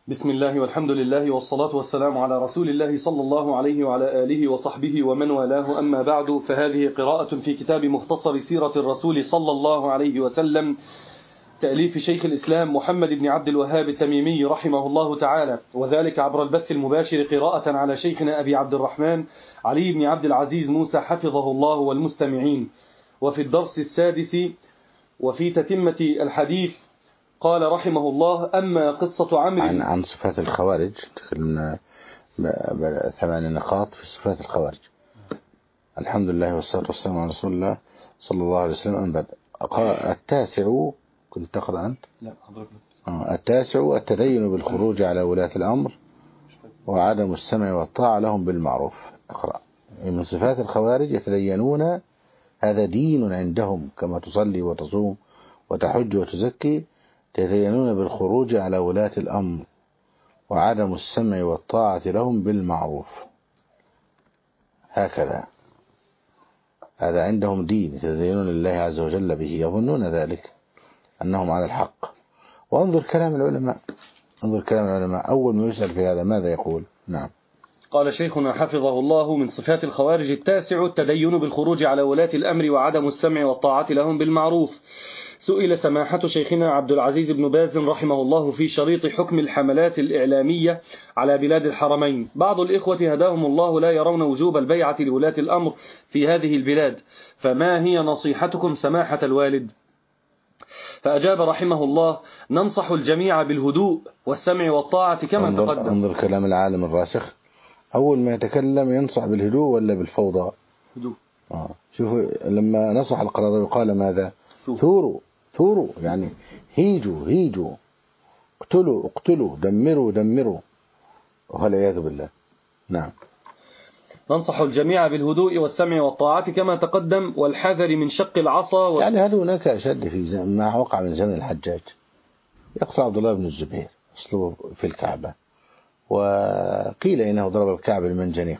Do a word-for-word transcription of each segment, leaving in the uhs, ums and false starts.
بسم الله والحمد لله والصلاة والسلام على رسول الله صلى الله عليه وعلى آله وصحبه ومن والاه، أما بعد، فهذه قراءة في كتاب مختصر سيرة الرسول صلى الله عليه وسلم، تأليف شيخ الإسلام محمد بن عبد الوهاب التميمي رحمه الله تعالى، وذلك عبر البث المباشر قراءة على شيخنا أبي عبد الرحمن علي بن عبد العزيز موسى حفظه الله والمستمعين. وفي الدرس السادس وفي تتمة الحديث قال رحمه الله: أما قصة عمرو عن, عن صفات الخوارج، تكلمنا ثمان نقاط في صفات الخوارج. الحمد لله والصلاة والسلام على رسول الله صلى الله عليه وسلم. أنبت التاسع، كنت تقرأ أنت؟ لا حضرتك. التاسع التدين بالخروج على ولاة الأمر وعدم السمع والطاعة لهم بالمعروف. اقرأ. من صفات الخوارج يتدينون، هذا دين عندهم، كما تصلي وتصوم وتحج وتزكي، يتدينون بالخروج على ولاة الأمر وعدم السمع والطاعة لهم بالمعروف. هكذا، هذا عندهم دين يتدينون لله عز وجل به، يظنون ذلك أنهم على الحق. وانظر كلام العلماء، انظر كلام العلماء أول ما يسأل في هذا ماذا يقول؟ نعم. قال شيخنا حفظه الله: من صفات الخوارج التاسع التدين بالخروج على ولاة الأمر وعدم السمع والطاعة لهم بالمعروف. سئل سماحة شيخنا عبد العزيز بن باز رحمه الله في شريط حكم الحملات الإعلامية على بلاد الحرمين: بعض الإخوة هداهم الله لا يرون وجوب البيعة لولاة الأمر في هذه البلاد، فما هي نصيحتكم سماحة الوالد؟ فأجاب رحمه الله: ننصح الجميع بالهدوء والسمع والطاعة كما انظر تقدم. انظر كلام العالم الراسخ، أول ما يتكلم ينصح بالهدوء ولا بالفوضى؟ هدوء. آه. شوفوا لما نصح القرضاوي قال ماذا؟ ثوروا ثوروا، يعني هيجوا هيجوا، اقتلوا اقتلوا، دمروا دمروا، والعياذ بالله. نعم. ننصح الجميع بالهدوء والسمع والطاعة كما تقدم، والحذر من شق العصا و... يعني هل هناك أشد في زمن ما وقع من زمن الحجاج؟ يقتل عبد الله بن الزبير أصله في الكعبة، وقيل إنه ضرب الكعبة بالمنجنيق،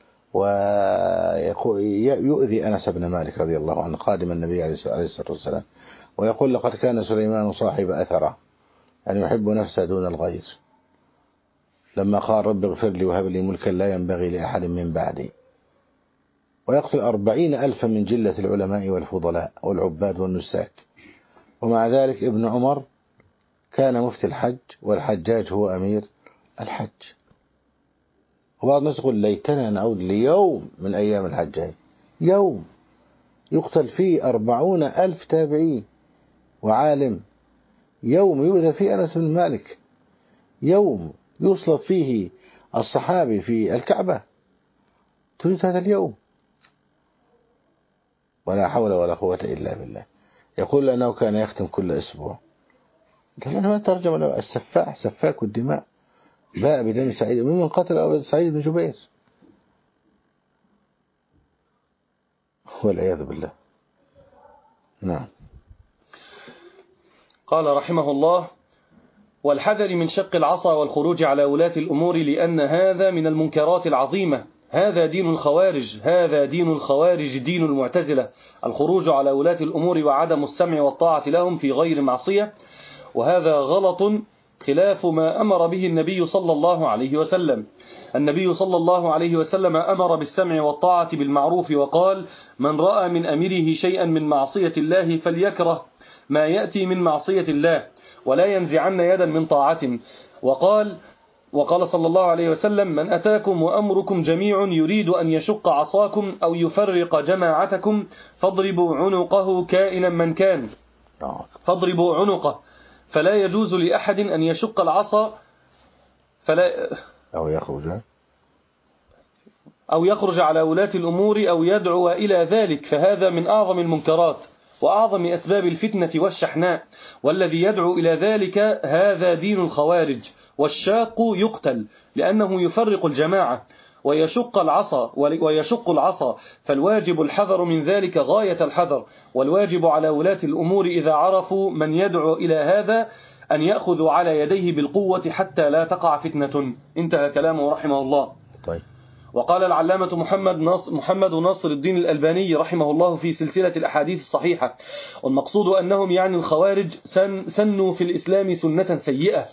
ويؤذي أنس بن مالك رضي الله عنه خادم النبي عليه الصلاة والسلام، ويقول: لقد كان سليمان صاحب أثرة، أن يحب نفسه دون الغير، لما قال: رب اغفر لي وهب لي ملكا لا ينبغي لأحد من بعدي. ويقتل أربعين ألفا من جلة العلماء والفضلاء والعباد والنساك. ومع ذلك ابن عمر كان مفتي الحج، والحجاج هو أمير الحج. وبعض الناس يقول: ليتنا نعود ليوم من أيام الحجاج، يوم يقتل فيه أربعون ألف تابعي وعالم، يوم يؤذى فيه أنس بن مالك، يوم يصلب فيه الصحابي في الكعبة. تريد هذا اليوم؟ ولا حول ولا قوة إلا بالله. يقول أنه كان يختم كل أسبوع. ما ترجم له السفاح، سفاك الدماء، باء بدم سعيد، ممن قتل سعيد بن جبير، والعياذ بالله. نعم. قال رحمه الله: والحذر من شق العصا والخروج على ولاة الأمور، لأن هذا من المنكرات العظيمة. هذا دين الخوارج، هذا دين الخوارج دين المعتزلة، الخروج على ولاة الأمور وعدم السمع والطاعة لهم في غير معصية، وهذا غلط خلاف ما أمر به النبي صلى الله عليه وسلم. النبي صلى الله عليه وسلم أمر بالسمع والطاعة بالمعروف، وقال: من رأى من أمره شيئا من معصية الله فليكره ما يأتي من معصية الله، ولا ينزعن يدا من طاعة. وقال وقال صلى الله عليه وسلم: من أتاكم وأمركم جميع يريد أن يشق عصاكم أو يفرق جماعتكم فاضربوا عنقه كائنا من كان، فاضربوا عنقه، فلا يجوز لأحد أن يشق العصا فلا أو يخرج أو يخرج على ولاة الأمور أو يدعو إلى ذلك، فهذا من أعظم المنكرات وأعظم أسباب الفتنة والشحناء، والذي يدعو إلى ذلك هذا دين الخوارج. والشاق يقتل لأنه يفرق الجماعة ويشق العصا ويشق العصا فالواجب الحذر من ذلك غاية الحذر. والواجب على ولاة الأمور إذا عرفوا من يدعو إلى هذا أن يأخذوا على يديه بالقوة حتى لا تقع فتنة. انتهى كلامه رحمه الله. طيب. وقال العلامة محمد ناصر, محمد ناصر الدين الألباني رحمه الله في سلسلة الأحاديث الصحيحة: والمقصود أنهم يعني الخوارج سن سنوا في الإسلام سنة سيئة،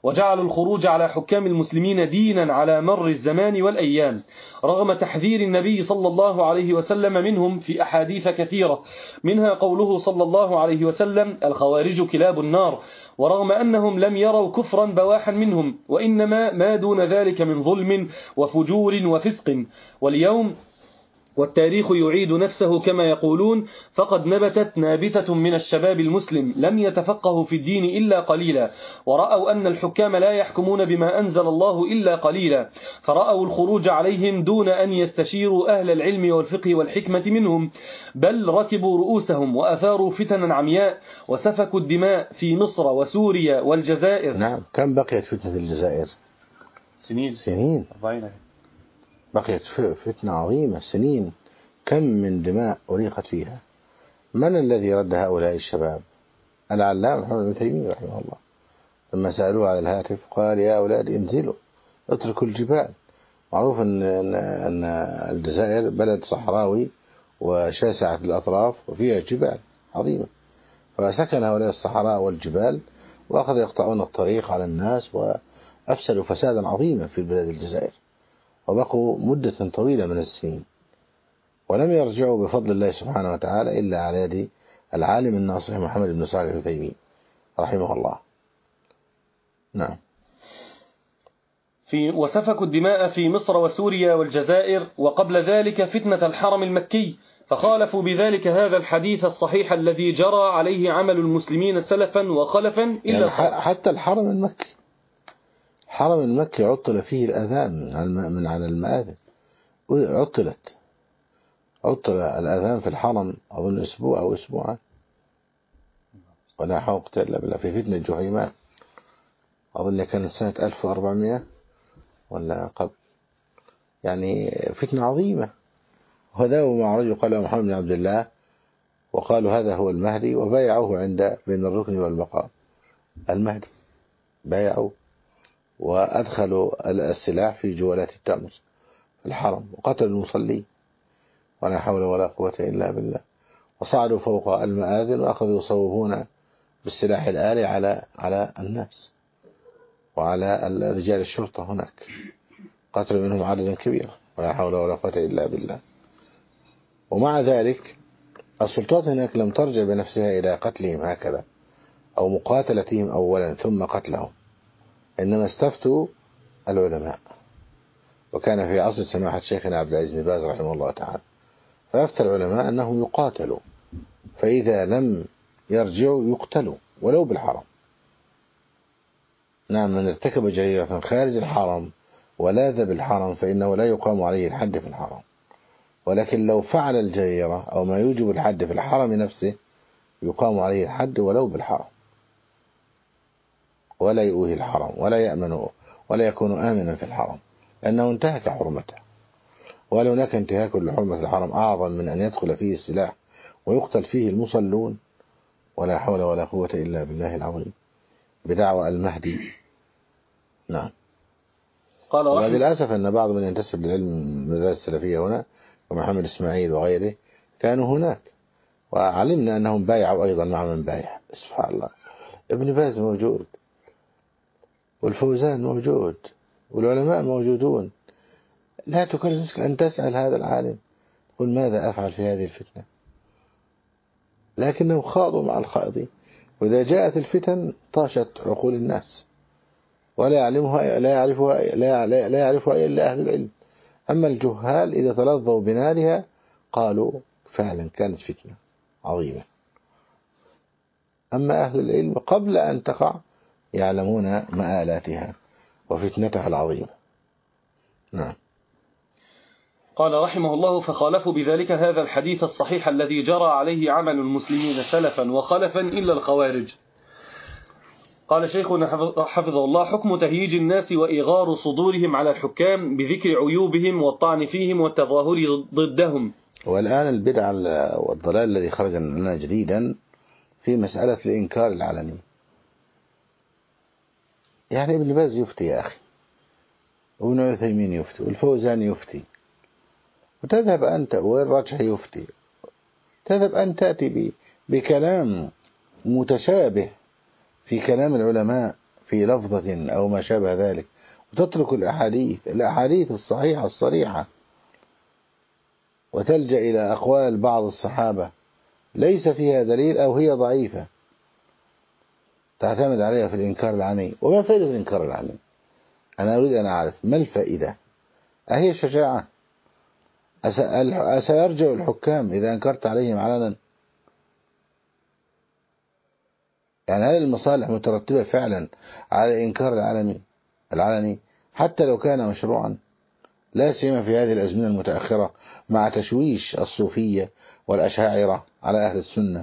وجعلوا الخروج على حكام المسلمين دينا على مر الزمان والأيام، رغم تحذير النبي صلى الله عليه وسلم منهم في أحاديث كثيرة، منها قوله صلى الله عليه وسلم: الخوارج كلاب النار، ورغم أنهم لم يروا كفرا بواحا منهم، وإنما ما دون ذلك من ظلم وفجور وفسق. واليوم والتاريخ يعيد نفسه كما يقولون، فقد نبتت نابتة من الشباب المسلم لم يتفقهوا في الدين إلا قليلا، ورأوا أن الحكام لا يحكمون بما أنزل الله إلا قليلا، فرأوا الخروج عليهم دون أن يستشيروا أهل العلم والفقه والحكمة منهم، بل ركبوا رؤوسهم وأثاروا فتنا عمياء وسفكوا الدماء في مصر وسوريا والجزائر. نعم، كم بقيت فتنة الجزائر؟ سنين سنين بقيت فتنة عظيمة، سنين. كم من دماء أريقت فيها. من الذي رد هؤلاء الشباب؟ العلامة محمد بن تيمية رحمه الله، لما سألوه على الهاتف قال: يا أولاد انزلوا اتركوا الجبال. معروف أن, أن الجزائر بلد صحراوي وشاسعة الأطراف وفيها جبال عظيمة، فسكن هؤلاء الصحراء والجبال وأخذوا يقطعون الطريق على الناس وأفسدوا فسادا عظيما في بلاد الجزائر، وبقوا مدة طويلة من السنين، ولم يرجعوا بفضل الله سبحانه وتعالى إلا على يد العالم الناصح محمد بن صالح العثيمين رحمه الله. نعم. في وسفكوا الدماء في مصر وسوريا والجزائر، وقبل ذلك فتنة الحرم المكي، فخالفوا بذلك هذا الحديث الصحيح الذي جرى عليه عمل المسلمين سلفا وخلفا إلا يعني حتى الحرم المكي الحرم المكي عطل فيه الأذان من على المآذن، عطلت عطل الأذان في الحرم أظن أسبوع أو أسبوعا، ولا حول إلا بالله، في فتنة جهيمان أظن كانت سنة ألف وأربعمائة ولا قبل، يعني فتنة عظيمة. وذاوا مع رجل قال محمد بن عبد الله وقالوا هذا هو المهدي، وبايعوه عند بين الركن والمقام. المهدي بايعوه وأدخلوا السلاح في جوالات التأمر في الحرم وقتلوا المصلين، ولا حول ولا قوة إلا بالله. وصعدوا فوق المآذن وأخذوا يصوبون بالسلاح الآلي على على الناس وعلى رجال الشرطة هناك، قتلوا منهم عددا كبيرا، ولا حول ولا قوة إلا بالله. ومع ذلك السلطات هناك لم ترجع بنفسها إلى قتلهم هكذا أو مقاتلتهم أولا ثم قتلهم، إنما استفتوا العلماء، وكان في عصر سماحة شيخنا عبد العزيز بن باز رحمه الله تعالى، فأفتى العلماء أنهم يقاتلوا، فإذا لم يرجعوا يقتلوا ولو بالحرم. نعم، من ارتكب جريرة خارج الحرم ولاذ بالحرم فإنه لا يقام عليه الحد في الحرم، ولكن لو فعل الجريرة أو ما يوجب الحد في الحرم نفسه يقام عليه الحد ولو بالحرم، ولا يؤوه الحرم ولا يأمنه ولا يكون آمنا في الحرم، لأنه انتهك حرمته. ولو هناك انتهاك لحرمة الحرم أعظم من أن يدخل فيه السلاح ويقتل فيه المصلون، ولا حول ولا قوة إلا بالله العظيم، بدعوى المهدي. نعم. قال وللأسف أن بعض من ينتسب للعلم المدارس السلفية هنا ومحمد إسماعيل وغيره كانوا هناك، وعلمنا أنهم بايعوا أيضا مع من بايع. سبحان الله، ابن باز موجود والفوزان موجود والعلماء موجودون، لا تكلف نفسك أن تسأل هذا العالم قل ماذا أفعل في هذه الفتنة، لكنهم خاضوا مع الخائضين، وإذا جاءت الفتن طاشت عقول الناس ولا يعلمها لا يعرفها لا لا يعرفها إلا أهل العلم. أما الجهال إذا تلظوا بنارها قالوا فعلا كانت فتنة عظيمة، أما أهل العلم قبل أن تقع يعلمون مآلاتها وفتنتها العظيمة. نعم. قال رحمه الله: فخالفوا بذلك هذا الحديث الصحيح الذي جرى عليه عمل المسلمين سلفا وخلفا إلا الخوارج. قال شيخنا حفظه الله: حكم تهييج الناس وإغار صدورهم على الحكام بذكر عيوبهم والطعن فيهم والتظاهر ضدهم. والآن البدع والضلال الذي خرج لنا جديدا في مسألة الإنكار العلني، يعني ابن باز يفتي يا أخي، وابن عثيمين يفتي، والفوزان يفتي، وتذهب أنت والرجح يفتي، تذهب أن تأتي بكلام متشابه في كلام العلماء في لفظة أو ما شابه ذلك، وتترك الأحاديث الأحاديث الصحيحة الصريحة، وتلجأ إلى أقوال بعض الصحابة ليس فيها دليل أو هي ضعيفة تعتمد عليها في الإنكار العمي. وما فائدة الإنكار العمي؟ أنا أريد أن أعرف ما الفائدة. أهي شجاعة؟ أسيرجع الحكام إذا أنكرت عليهم علنا؟ يعني هل المصالح مترتبة فعلا على إنكار العالمي العلني حتى لو كان مشروعا؟ لا سيما في هذه الأزمنة المتأخرة مع تشويش الصوفية والأشاعرة على أهل السنة.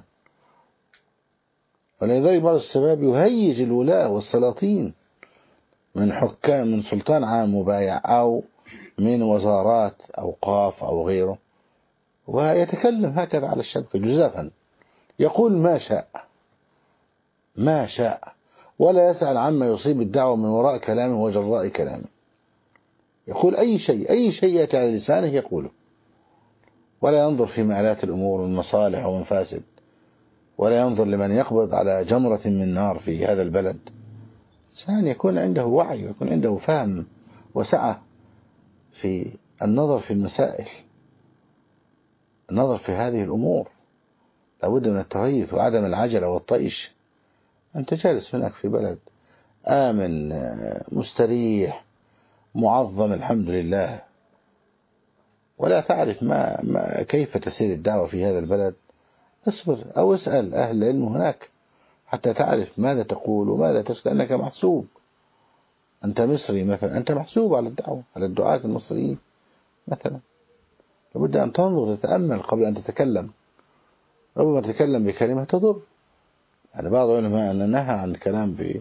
ولذلك بعض السباب يهيج الولاة والسلاطين من حكام، من سلطان عام مبايع أو من وزارات أوقاف أو غيره، ويتكلم هكذا على الشبكة جزافا، يقول ما شاء ما شاء، ولا يسأل عما يصيب الدعوة من وراء كلامه وجراء كلامه. يقول أي شيء أي شيء يأتي على لسانه يقوله، ولا ينظر في مآلات الأمور من مصالح ومفاسد، ولا ينظر لمن يقبض على جمرة من نار في هذا البلد. إنسان يكون عنده وعي ويكون عنده فهم وسعة في النظر في المسائل، النظر في هذه الأمور. لابد من التريث وعدم العجلة والطيش. أنت جالس هناك في بلد آمن مستريح معظم الحمد لله، ولا تعرف ما, ما كيف تسير الدعوة في هذا البلد، اصبر أو اسأل أهل العلم هناك حتى تعرف ماذا تقول وماذا تسأل. أنك محسوب، أنت مصري مثلا، أنت محسوب على الدعوة، على الدعاة المصريين مثلا. لابد أن تنظر وتتأمل قبل أن تتكلم. ربما تتكلم بكلمة تضر. يعني بعض العلماء أن نهى عن الكلام في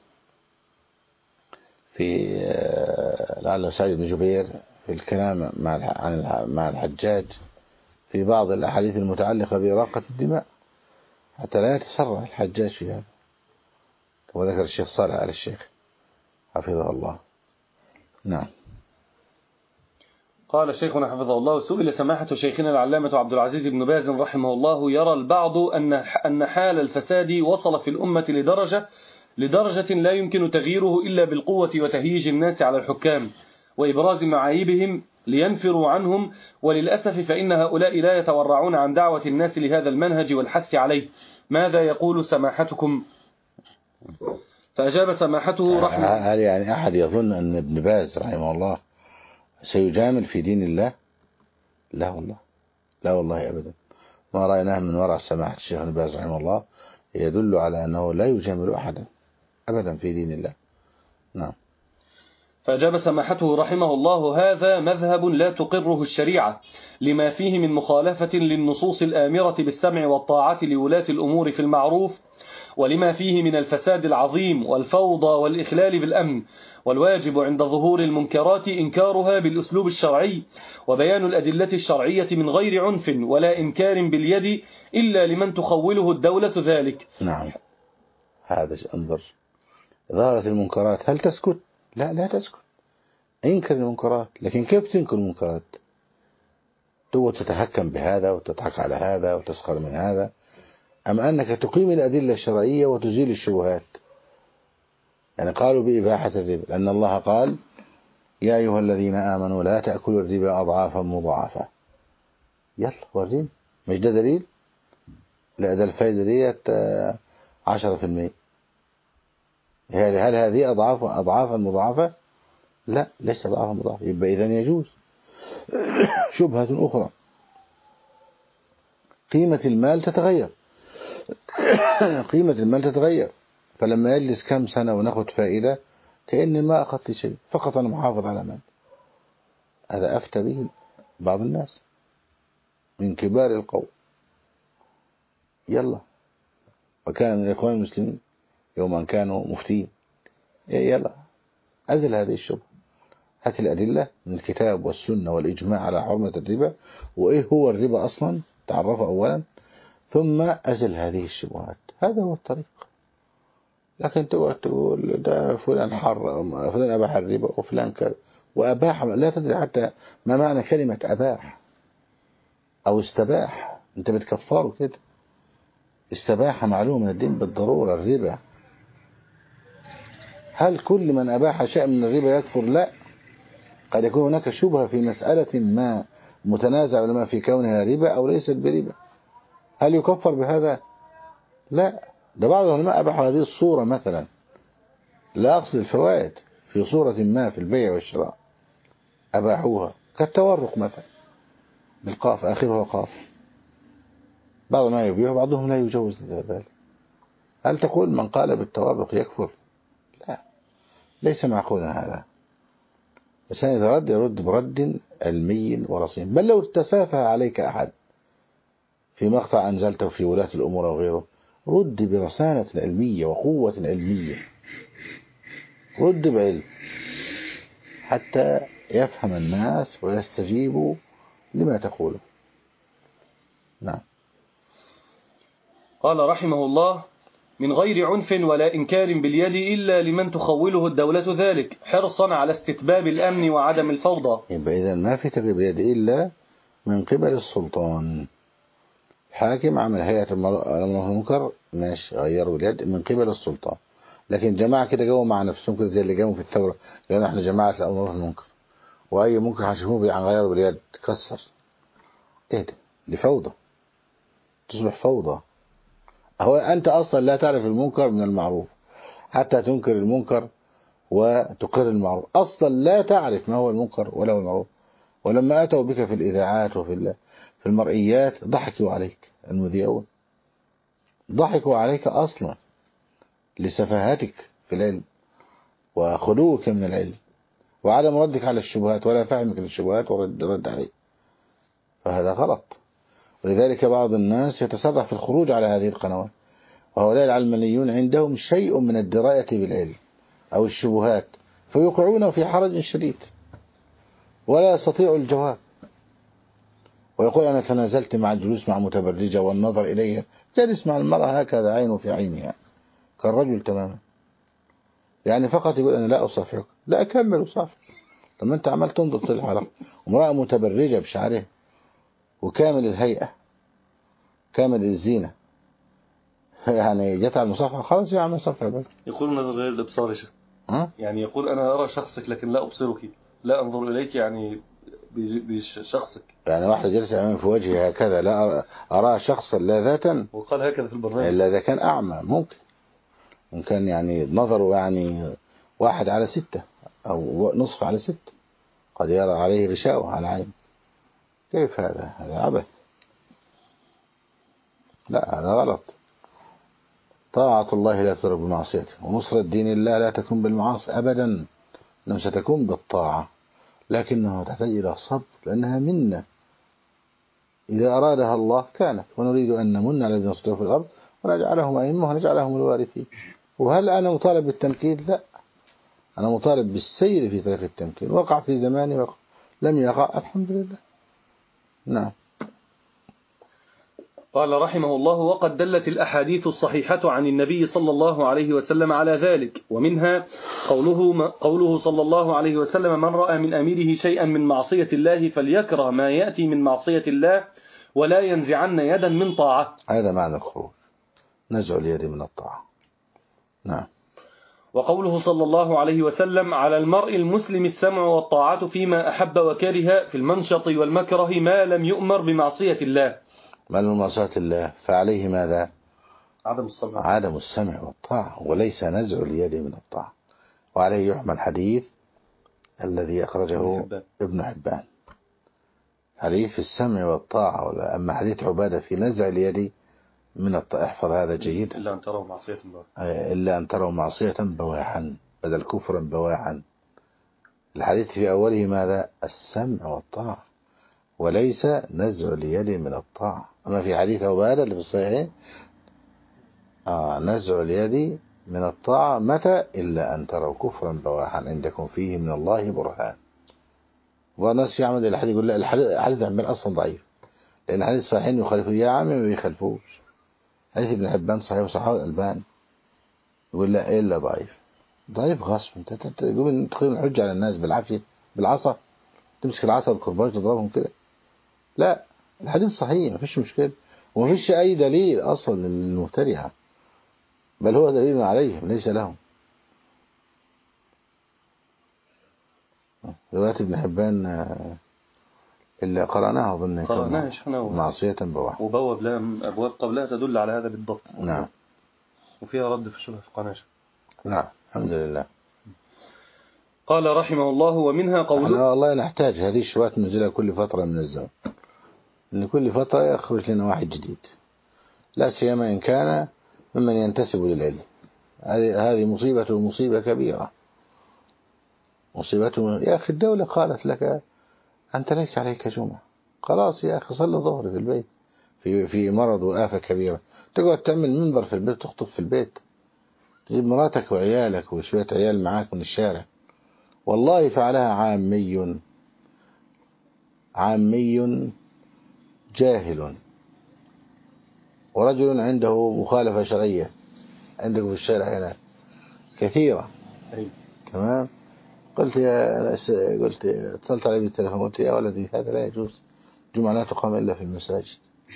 في لعله سعيد بن جبير في الكلام مع عن مع الحجاج في بعض الأحاديث المتعلقة بإراقة الدماء حتى لا يتسرع الحجاج في هذا، كما ذكر الشيخ صالح آل الشيخ حفظه الله. نعم. قال شيخنا حفظه الله: سئل سماحة شيخنا العلامة عبد العزيز بن باز رحمه الله: يرى البعض أن أن حال الفساد وصل في الأمة لدرجة لدرجة لا يمكن تغييره إلا بالقوة وتهييج الناس على الحكام وإبراز معايبهم لينفروا عنهم، وللأسف فإن هؤلاء لا يتورعون عن دعوة الناس لهذا المنهج والحث عليه. ماذا يقول سماحتكم؟ فأجاب سماحته رحمه هل يعني أحد يظن أن ابن باز رحمه الله سيجامل في دين الله؟ لا والله، لا والله أبدا. ما رأيناه من وراء سماحة الشيخ ابن باز رحمه الله يدل على أنه لا يجامل أحدا أبدا في دين الله. نعم. فأجاب سماحته رحمه الله: هذا مذهب لا تقره الشريعة لما فيه من مخالفة للنصوص الآمرة بالسمع والطاعة لولاة الأمور في المعروف، ولما فيه من الفساد العظيم والفوضى والإخلال بالأمن، والواجب عند ظهور المنكرات إنكارها بالأسلوب الشرعي وبيان الأدلة الشرعية من غير عنف ولا إنكار باليد إلا لمن تخوله الدولة ذلك. نعم. هذا انظر، ظهرت المنكرات هل تسكت؟ لا لا تسكت، انكر المنكرات. لكن كيف تنكر المنكرات؟ تقعد تتحكم بهذا وتضحك على هذا وتسخر من هذا، أم أنك تقيم الأدلة الشرعية وتزيل الشبهات؟ يعني قالوا بإباحة الربا لأن الله قال: يا أيها الذين آمنوا لا تأكلوا الربا أضعافا مضاعفة. يلا وريني، مش ده دليل؟ لا، ده الفايدة ديت عشرة في المية. هل هذه أضعاف أضعافا مضاعفة؟ لا، ليس أضعافا مضاعفة. يبقى إذن يجوز. شبهة أخرى: قيمة المال تتغير. قيمة المال تتغير، فلما يجلس كم سنة وناخد فائدة كأني ما أخذت شيء، فقط أنا محافظ على مال. هذا أفتى به بعض الناس من كبار القوم. يلا، وكان من الإخوان المسلمين يوم أن كانوا مفتين. يلا أزل هذه الشبهة، هات الأدلة من الكتاب والسنة والإجماع على حرمة الربا، وإيه هو الربا أصلا، تعرفه أولا، ثم أزل هذه الشبهات. هذا هو الطريق. لكن تقول تقول ده فلان حر، فلان أباح الربا وفلان كذا وأباح، لا تدري حتى ما معنى كلمة أباح أو استباح. أنت بتكفره كده. استباح معلوم من الدين بالضرورة الربا. هل كل من أباح شيء من الربا يكفر؟ لا، قد يكون هناك شبهة في مسألة ما متنازع لما في كونها ربا أو ليست بربا، هل يكفر بهذا؟ لا، ده بعض العلماء أباحوا هذه الصورة مثلا، لا أقصد الفوائد، في صورة ما في البيع والشراء أباحوها كالتورق مثلا بالقاف آخرها قاف، بعض ما يبيعه بعضهم لا يجوز ذلك. هل تقول من قال بالتورق يكفر؟ لا، ليس معقولا هذا. عشان إذا رد يرد برد علمي ورصين. بل لو تسافه عليك أحد في مقطع أنزلته في ولاة الأمور وغيره، رد برسانة علمية وقوة علمية، رد بعلم حتى يفهم الناس ويستجيبوا لما تقوله. نعم. قال رحمه الله: من غير عنف ولا إنكار باليد إلا لمن تخوله الدولة ذلك حرصا على استتباب الأمن وعدم الفوضى. يبقى إذن ما في تغيير باليد إلا من قبل السلطان. حاكم عمل هيئة الأمر والمنكر ماشي، غيروا اليد من قبل السلطان. لكن جماعة كده جاوا مع نفسهم كده زي اللي جاوا في الثورة، لأن احنا جماعة الأمر والمنكر، وأي منكر هنشوفوه غيروا باليد تكسر، إيه ده؟ دي فوضى، تصبح فوضى. هو أنت أصلا لا تعرف المنكر من المعروف حتى تنكر المنكر وتقر المعروف، أصلا لا تعرف ما هو المنكر ولا هو المعروف. ولما أتوا بك في الإذاعات وفي في المرئيات ضحكوا عليك المذيعون، ضحكوا عليك أصلا لسفاهتك في العلم وخلوك من العلم وعدم ردك على الشبهات ولا فهمك للشبهات ورد رد عليه، فهذا غلط. ولذلك بعض الناس يتسرع في الخروج على هذه القنوات، وهؤلاء العلمانيون عندهم شيء من الدراية بالعلم أو الشبهات، فيوقعون في حرج شديد ولا يستطيع الجواب، ويقول أنا تنازلت مع الجلوس مع متبرجة والنظر إليها، جالس مع المرأة هكذا عينه في عينها كالرجل تماما، يعني فقط يقول أنا لا أصافحك، لا أكمل أصافح. لما أنت عملت تنظر في الحلقة امرأة متبرجة بشعرها وكامل الهيئة كامل الزينة، يعني جت على المصافحة خلاص يا عم صفحة بس. يقول نظر غير الابصار، يعني يقول أنا أرى شخصك لكن لا أبصرك، لا أنظر إليك يعني بشخصك، يعني واحد جلس أمام في وجهي هكذا لا أرى شخصا لا ذاتا، وقال هكذا في البرنامج، إلا إذا كان أعمى ممكن ممكن يعني نظره يعني واحد على ستة أو نصف على ستة، قد يرى عليه غشاء على عين. كيف هذا؟ هذا عبث، لا هذا غلط. طاعة الله لا تدرك بمعصيته، ونصرة دين الله لا تكون بالمعاصي أبدا، إنما ستكون بالطاعة، لكنها تحتاج إلى صبر لأنها منا إذا أرادها الله كانت، ونريد أن نمن على الذين استضعفوا في الأرض ونجعلهم أئمة ونجعلهم الوارثين. وهل أنا مطالب بالتمكين؟ لا، أنا مطالب بالسير في طريق التمكين، وقع في زماني وقع لم يقع الحمد لله. نعم. قال رحمه الله: وقد دلت الأحاديث الصحيحة عن النبي صلى الله عليه وسلم على ذلك، ومنها قوله, قوله صلى الله عليه وسلم: من رأى من أميره شيئا من معصية الله فليكره ما يأتي من معصية الله ولا ينزعن يدا من طاعة. هذا معنى الخروج، نزع اليد من الطاعة. نعم. وقوله صلى الله عليه وسلم: على المرء المسلم السمع والطاعة فيما أحب وكره في المنشط والمكره ما لم يؤمر بمعصية الله. من معصية الله فعليه ماذا؟ عدم السمع عدم السمع والطاعة، وليس نزع اليد من الطاعة. وعليه يحمل حديث الذي أخرجه ابن حبان، حديث في السمع والطاعة. أما حديث عبادة في نزع اليد من الطاعة، احفظ هذا جيدا، إلا أن تروا معصية بواحا، إلا أن تروا معصية بواحا بدل كفرا بواحا. الحديث في أوله ماذا؟ السمع والطاعة، وليس نزع اليد من الطاعة. أما في حديث عبادة اللي في الصحيحين آه نزع اليد من الطاعة متى؟ إلا أن تروا كفرا بواحا عندكم فيه من الله برهان. والناس يعمل الحديث يقول لا الحديث عن أصلا ضعيف، لأن حديث الصحيحين يخالفوا، يا عم ما بيخالفوش. حديث ابن حبان صحيح وصححه الألباني، يقول لا إلا ضعيف، ضعيف غصب. انت تقول انت تقيم الحجة على الناس بالعافية بالعصا، تمسك العصا بالكرباج تضربهم كده، لا الحديث صحيح ما فيش مشكلة، وما فيش أي دليل أصلا للمبتدعة، بل هو دليل عليهم ليس لهم. رواية ابن حبان اللي قرأناها أظن قرأناها شحنة معصية بواح وبواب لها أبواب قبلها تدل على هذا بالضبط. نعم. وفيها رد في الشبهة في قناشة. نعم الحمد لله. قال رحمه الله ومنها قوله احنا والله نحتاج هذه الشبهات ننزلها كل فترة من الزمن، إن كل فترة يخرج لنا واحد جديد، لا سيما إن كان ممن ينتسب للعلم. هذه هذه مصيبة مصيبة كبيرة، مصيبته. يا أخي الدولة قالت لك أنت ليس عليك جمعة، خلاص يا أخي صلي الظهر في البيت في في مرض وآفة كبيرة، تقعد تعمل منبر في البيت تخطب في البيت، تجيب مراتك وعيالك وشوية عيال معاك من الشارع. والله فعلها عامي عامي جاهل ورجل عنده مخالفة شرعية عندك في الشارع هنا كثيرة. تمام. قلت يا قلت اتصلت عليه بالتليفون قلت يا ولدي هذا لا يجوز، الجمعة لا تقام إلا في المساجد،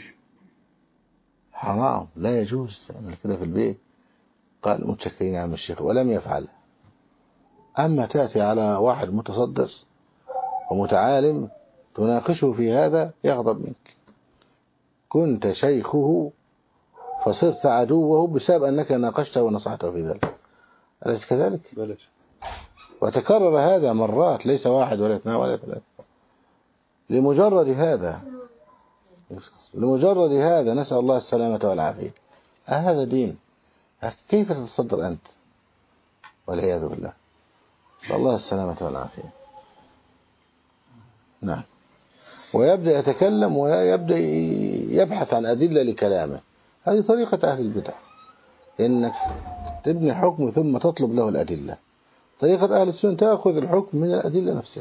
حرام لا يجوز تعمل كده في البيت. قال متشكرين يا عم الشيخ ولم يفعل. أما تأتي على واحد متصدر ومتعالم تناقشه في هذا يغضب منك، كنت شيخه فصرت عدوه بسبب أنك ناقشته ونصحته في ذلك، أليس كذلك؟ بلش. وتكرر هذا مرات، ليس واحد ولا اثنين ولا ثلاثة. لمجرد هذا لمجرد هذا نسأل الله السلامة والعافية. هذا دين؟ كيف تتصدر أنت؟ والعياذ بالله، نسأل الله السلامة والعافية. نعم. ويبدأ يتكلم ويبدأ يبحث عن أدلة لكلامه. هذه طريقة أهل البدع، إنك تبني حكم ثم تطلب له الأدلة. طريقة أهل السنة تأخذ الحكم من الأدلة نفسها.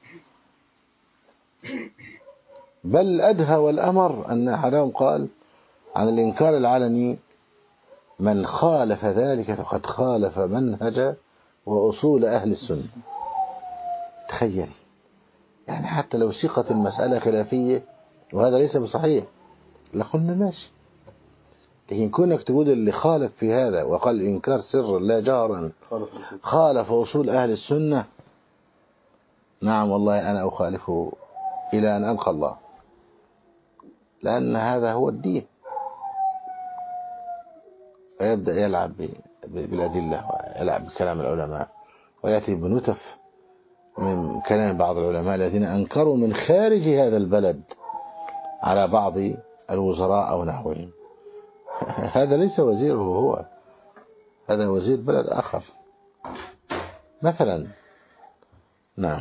بل أدهى والأمر أن أحدهم قال عن الإنكار العلني من خالف ذلك فقد خالف منهج وأصول أهل السنة. تخيل، يعني حتى لو سيقت المسألة خلافية وهذا ليس بصحيح لقلنا ماشي، لكن كونك تقول اللي خالف في هذا وقال إنكار سرا لا جهرا خالف أصول أهل السنة، نعم والله أنا أخالفه إلى أن ألقى الله، لأن هذا هو الدين. ويبدأ يلعب بالأدلة ويلعب بكلام العلماء ويأتي بنتف من كلام بعض العلماء الذين أنكروا من خارج هذا البلد على بعض الوزراء أو نحوهم. هذا ليس وزيره هو، هذا وزير بلد آخر مثلا. نعم.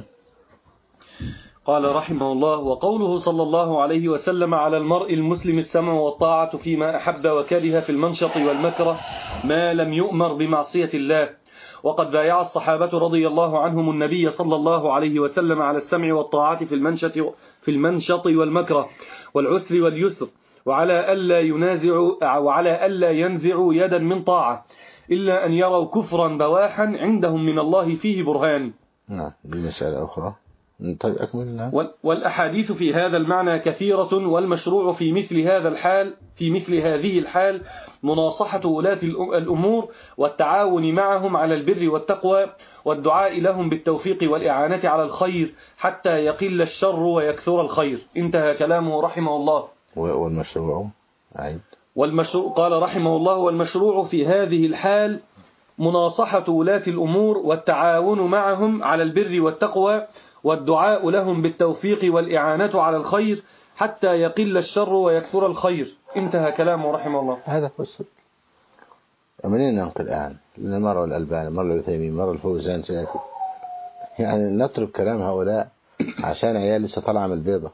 قال رحمه الله وقوله صلى الله عليه وسلم على المرء المسلم السمع والطاعة فيما أحب وكره في المنشط والمكره ما لم يؤمر بمعصية الله. وقد بايع الصحابة رضي الله عنهم النبي صلى الله عليه وسلم على السمع والطاعة في المنشط في المنشط والمكره والعسر واليسر، وعلى ألا ينازعوا وعلى ألا ينزعوا يدا من طاعة إلا أن يروا كفرا بواحا عندهم من الله فيه برهان. نعم. دي مسألة أخرى. طيب أكملنا. والأحاديث في هذا المعنى كثيرة، والمشروع في مثل هذا الحال في مثل هذه الحال مناصحة ولاة الأمور والتعاون معهم على البر والتقوى والدعاء لهم بالتوفيق والإعانة على الخير حتى يقل الشر ويكثر الخير. انتهى كلامه رحمه الله. والمشروع عيد. والمشروع قال رحمه الله والمشروع في هذه الحال مناصحة ولاة الأمور والتعاون معهم على البر والتقوى والدعاء لهم بالتوفيق والإعانة على الخير حتى يقل الشر ويكثر الخير. انتهى كلامه رحمه الله. هذا هو السبب. منين ننقل الآن؟ لأن مرة الألباني مرة العثيمين مرة الفوزان سيأتي، يعني نترك كلام هؤلاء عشان عيال لسه طالعة من البيضة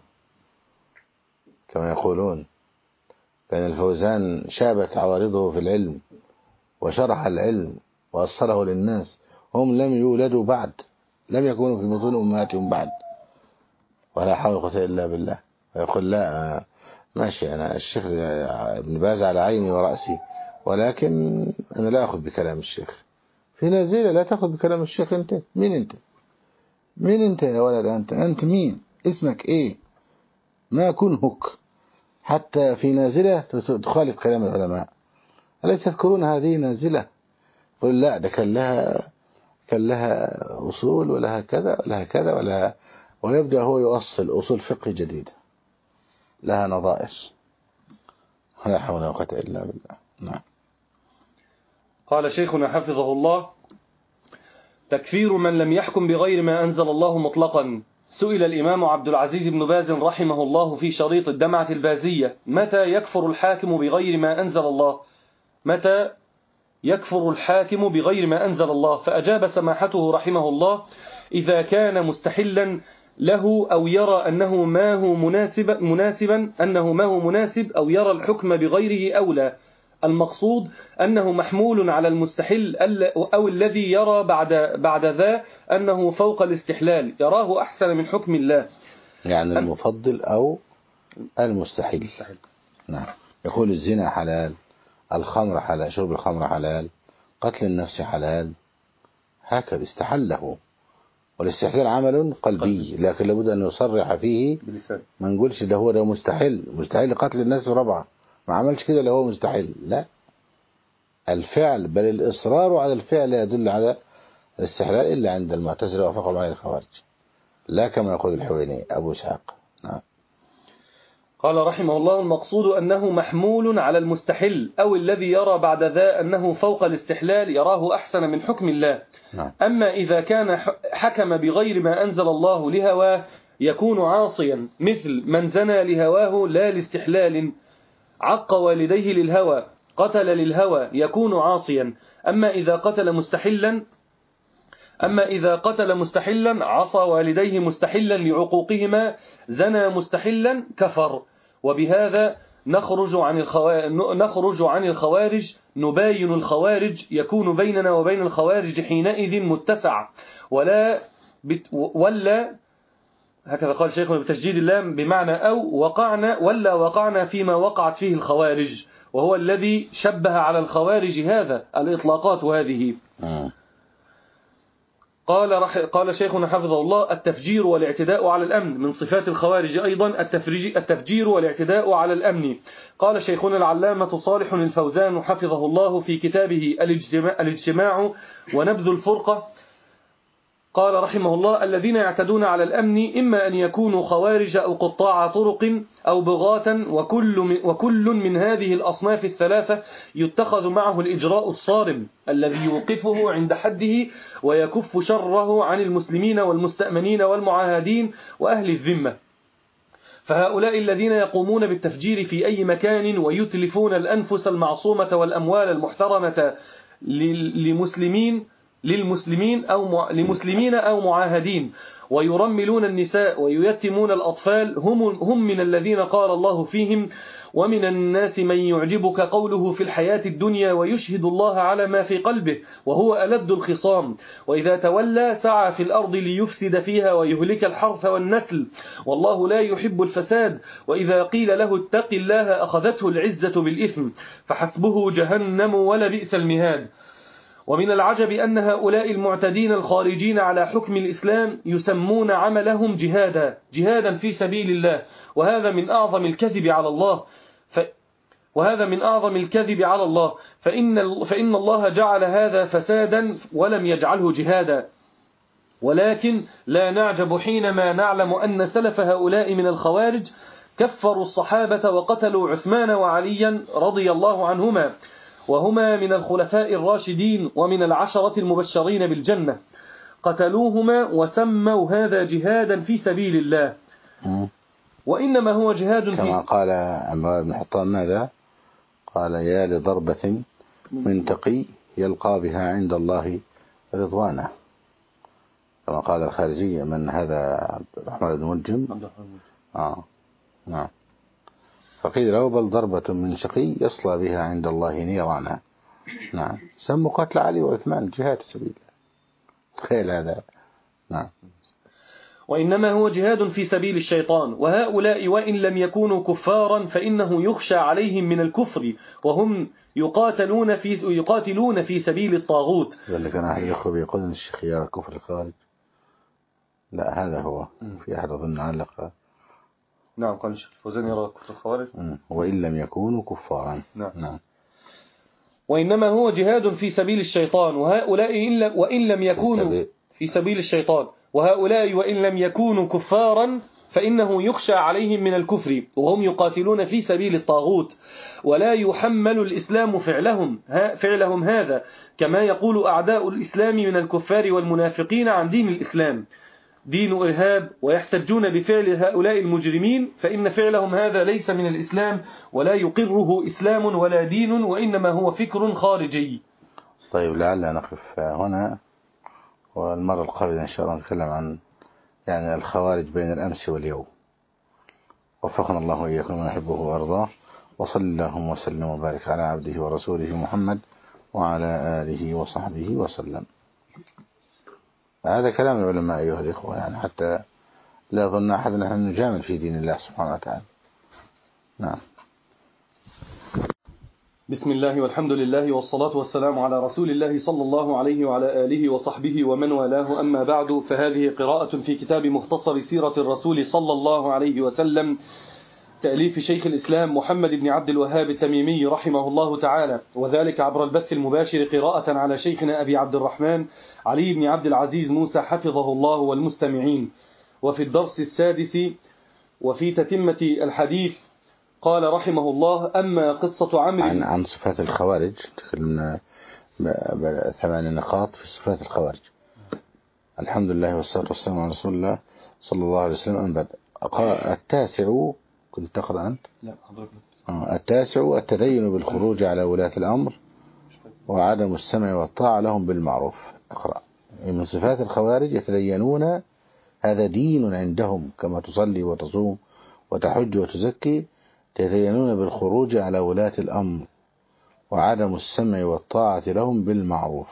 كما يقولون. كان الفوزان شابت عوارضه في العلم وشرح العلم وأصله للناس، هم لم يولدوا بعد، لم يكونوا في بطون أمهاتهم بعد، ولا حول ولا قوة إلا بالله. ويقول لا ماشي أنا الشيخ ابن باز على عيني ورأسي، ولكن أنا لا أخذ بكلام الشيخ. في نازلة لا تأخذ بكلام الشيخ. أنت مين أنت؟ مين أنت يا ولد؟ أنت أنت مين؟ اسمك إيه؟ ما كنهك حتى في نازلة تخالف كلام العلماء. أليس تذكرون هذه نازلة؟ قل لا، ده كان لها كان لها أصول ولها كذا ولها كذا ولها، ويبدأ هو يؤصل أصول فقه جديدة لها نظائر. لا حول ولا قوة إلا بالله. نعم. قال شيخنا حفظه الله: تكفير من لم يحكم بغير ما أنزل الله مطلقا. سئل الإمام عبد العزيز بن باز رحمه الله في شريط الدمعة البازية: متى يكفر الحاكم بغير ما أنزل الله؟ متى يكفر الحاكم بغير ما أنزل الله؟ فأجاب سماحته رحمه الله: إذا كان مستحلا له أو يرى أنه ما هو مناسب مناسبا أنه ما هو مناسب أو يرى الحكم بغيره أولى. المقصود أنه محمول على المستحل أو الذي يرى بعد بعد ذا أنه فوق الاستحلال يراه أحسن من حكم الله، يعني المفضل أو المستحيل. نعم. يقول الزنا حلال، الخمر حلال، شرب الخمر حلال، قتل النفس حلال، هكذا استحله. والاستحلال عمل قلبي، لكن لابد أن يصرح فيه، ما نقولش ده هو ده مستحيل. مستحيل قتل الناس ربعة، ما عملش كده اللي هو مستحيل، لا، الفعل، بل الإصرار على الفعل يدل على الاستحلال، إلا عند المعتزلة وفقهم عليه الخوارج، لا كما يقول الحويني أبو إسحاق. نعم. قال رحمه الله: المقصود أنه محمول على المستحل أو الذي يرى بعد ذا أنه فوق الاستحلال يراه أحسن من حكم الله. نعم. أما إذا كان حكم بغير ما أنزل الله لهواه يكون عاصيا، مثل من زنى لهواه لا لاستحلال، عق والديه للهوى، قتل للهوى، يكون عاصيا. أما إذا قتل مستحلا أما إذا قتل مستحلا عصى والديه مستحلا لعقوقهما، زنى مستحلا، كفر. وبهذا نخرج عن الخوارج, نخرج عن الخوارج نباين الخوارج، يكون بيننا وبين الخوارج حينئذ متسع، ولا بت ولا هكذا قال شيخنا بتشديد اللام بمعنى أو وقعنا ولا وقعنا فيما وقعت فيه الخوارج، وهو الذي شبه على الخوارج هذا الإطلاقات هذه. آه. قال, رح قال شيخنا حفظه الله: التفجير والاعتداء على الأمن. من صفات الخوارج أيضا التفجير والاعتداء على الأمن. قال شيخنا العلامة صالح الفوزان حفظه الله في كتابه الاجتماع, الاجتماع ونبذ الفرقة، قال رحمه الله: الذين يعتدون على الأمن إما أن يكونوا خوارج أو قطاع طرق أو بغاة، وكل من, وكل من هذه الأصناف الثلاثة يتخذ معه الإجراء الصارم الذي يوقفه عند حده ويكف شره عن المسلمين والمستأمنين والمعاهدين وأهل الذمة. فهؤلاء الذين يقومون بالتفجير في أي مكان ويتلفون الأنفس المعصومة والأموال المحترمة للمسلمين للمسلمين أو مع... لمسلمين أو معاهدين، ويرملون النساء وييتمون الأطفال، هم, هم من الذين قال الله فيهم: ومن الناس من يعجبك قوله في الحياة الدنيا ويشهد الله على ما في قلبه وهو ألد الخصام، وإذا تولى سعى في الأرض ليفسد فيها ويهلك الحرث والنسل، والله لا يحب الفساد، وإذا قيل له اتق الله أخذته العزة بالإثم فحسبه جهنم ولبئس المهاد. ومن العجب أن هؤلاء المعتدين الخارجين على حكم الإسلام يسمون عملهم جهادا جهادا في سبيل الله، وهذا من أعظم الكذب على الله ف وهذا من أعظم الكذب على الله فإن, فإن الله جعل هذا فسادا ولم يجعله جهادا. ولكن لا نعجب حينما نعلم أن سلف هؤلاء من الخوارج كفروا الصحابة وقتلوا عثمان وعليا رضي الله عنهما، وهما من الخلفاء الراشدين ومن العشرة المبشرين بالجنة، قتلوهما وسموا هذا جهادا في سبيل الله، وإنما هو جهاد في كما قال عمران بن حطان ماذا؟ قال: يا لضربة من تقي يلقى بها عند الله رضوانه، كما قال الخارجية. من هذا؟ عبد الرحمن بن ملجم. آه. نعم. فقيل له: بل ضربة من شقي يصلى بها عند الله نيرانا. نعم. سموا قتل علي وعثمان جهاد في سبيل الله. تخيل هذا. نعم. وإنما هو جهاد في سبيل الشيطان، وهؤلاء وإن لم يكونوا كفارا فإنه يخشى عليهم من الكفر، وهم يقاتلون في يقاتلون في سبيل الطاغوت. اللي كان أحد الأخوة يقول أن الشيخ يرى كفر الخارج. لا، هذا هو. في أحد أظن علق. نعم، قال الشيخ الفوزان يرى كفر الخوارج وإن لم يكونوا كفارا. نعم. نعم. وإنما هو جهاد في سبيل الشيطان، وهؤلاء وإن لم يكونوا في سبيل الشيطان وهؤلاء وإن لم يكونوا كفارا فإنه يخشى عليهم من الكفر، وهم يقاتلون في سبيل الطاغوت، ولا يحمل الإسلام فعلهم فعلهم هذا، كما يقول أعداء الإسلام من الكفار والمنافقين عن دين الإسلام دين إرهاب، ويحتجون بفعل هؤلاء المجرمين، فإن فعلهم هذا ليس من الإسلام ولا يقره إسلام ولا دين، وإنما هو فكر خارجي. طيب لعل نقف هنا، والمرة القادمة إن شاء الله نتكلم عن يعني الخوارج بين الأمس واليوم. وفقنا الله وإياكم من يحبه وأرضاه، وصلى اللهم وسلم وبارك على عبده ورسوله محمد وعلى آله وصحبه وسلم. هذا كلام العلماء أيها الإخوة، يعني حتى لا ظن أحد أن نحن نجامل في دين الله سبحانه وتعالى. نعم. بسم الله والحمد لله والصلاة والسلام على رسول الله صلى الله عليه وعلى آله وصحبه ومن والاه، أما بعد، فهذه قراءة في كتاب مختصر سيرة الرسول صلى الله عليه وسلم، تأليف شيخ الإسلام محمد بن عبد الوهاب التميمي رحمه الله تعالى، وذلك عبر البث المباشر قراءة على شيخنا أبي عبد الرحمن علي بن عبد العزيز موسى حفظه الله والمستمعين. وفي الدرس السادس وفي تتمة الحديث قال رحمه الله: أما قصة عمرو عن, عن صفات الخوارج، تكلمنا ثمان نقاط في صفات الخوارج. الحمد لله والصلاة والسلام على رسول الله صلى الله عليه وسلم. أنبت التاسع، كنت تقرأ أنت؟ لا حضرتك. التاسع التدين بالخروج على ولاة الأمر وعدم السمع والطاعة لهم بالمعروف. اقرأ. من صفات الخوارج يتدينون، هذا دين عندهم، كما تصلي وتصوم وتحج وتزكي، يتدينون بالخروج على ولاة الأمر وعدم السمع والطاعة لهم بالمعروف.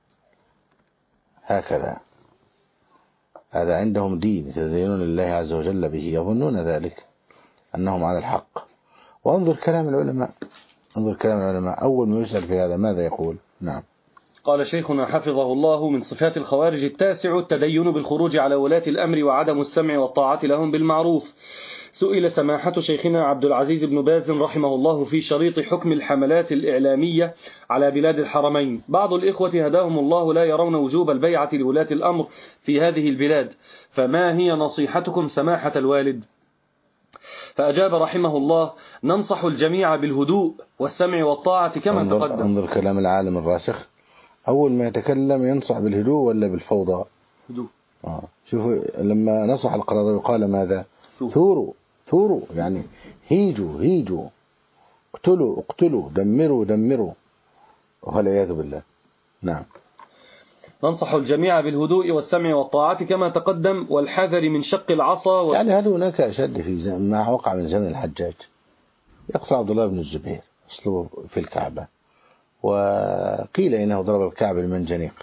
هكذا، هذا عندهم دين، يتدينون لله عز وجل به، يظنون ذلك أنهم على الحق. وانظر كلام العلماء، انظر كلام العلماء، أول ما يسأل في هذا ماذا يقول؟ نعم. قال شيخنا حفظه الله: من صفات الخوارج التاسع التدين بالخروج على ولاة الأمر وعدم السمع والطاعة لهم بالمعروف. سئل سماحة شيخنا عبد العزيز بن باز رحمه الله في شريط حكم الحملات الإعلامية على بلاد الحرمين: بعض الإخوة هداهم الله لا يرون وجوب البيعة لولاة الأمر في هذه البلاد، فما هي نصيحتكم سماحة الوالد؟ فأجاب رحمه الله: ننصح الجميع بالهدوء والسمع والطاعة كما انظر تقدم. انظر كلام العالم الراسخ، أول ما يتكلم ينصح بالهدوء ولا بالفوضى؟ هدوء. آه. شوفوا لما نصح القرضاوي قال ماذا؟ ثوروا ثوروا، يعني هيجوا هيجوا، اقتلوا اقتلوا، دمروا دمروا، والعياذ بالله. نعم. ننصح الجميع بالهدوء والسمع والطاعة كما تقدم، والحذر من شق العصا و... يعني هل هناك أشد في زمن ما وقع من زمن الحجاج؟ يقتل عبد الله بن الزبير أصله في الكعبة، وقيل إنه ضرب الكعبة بالمنجنيق،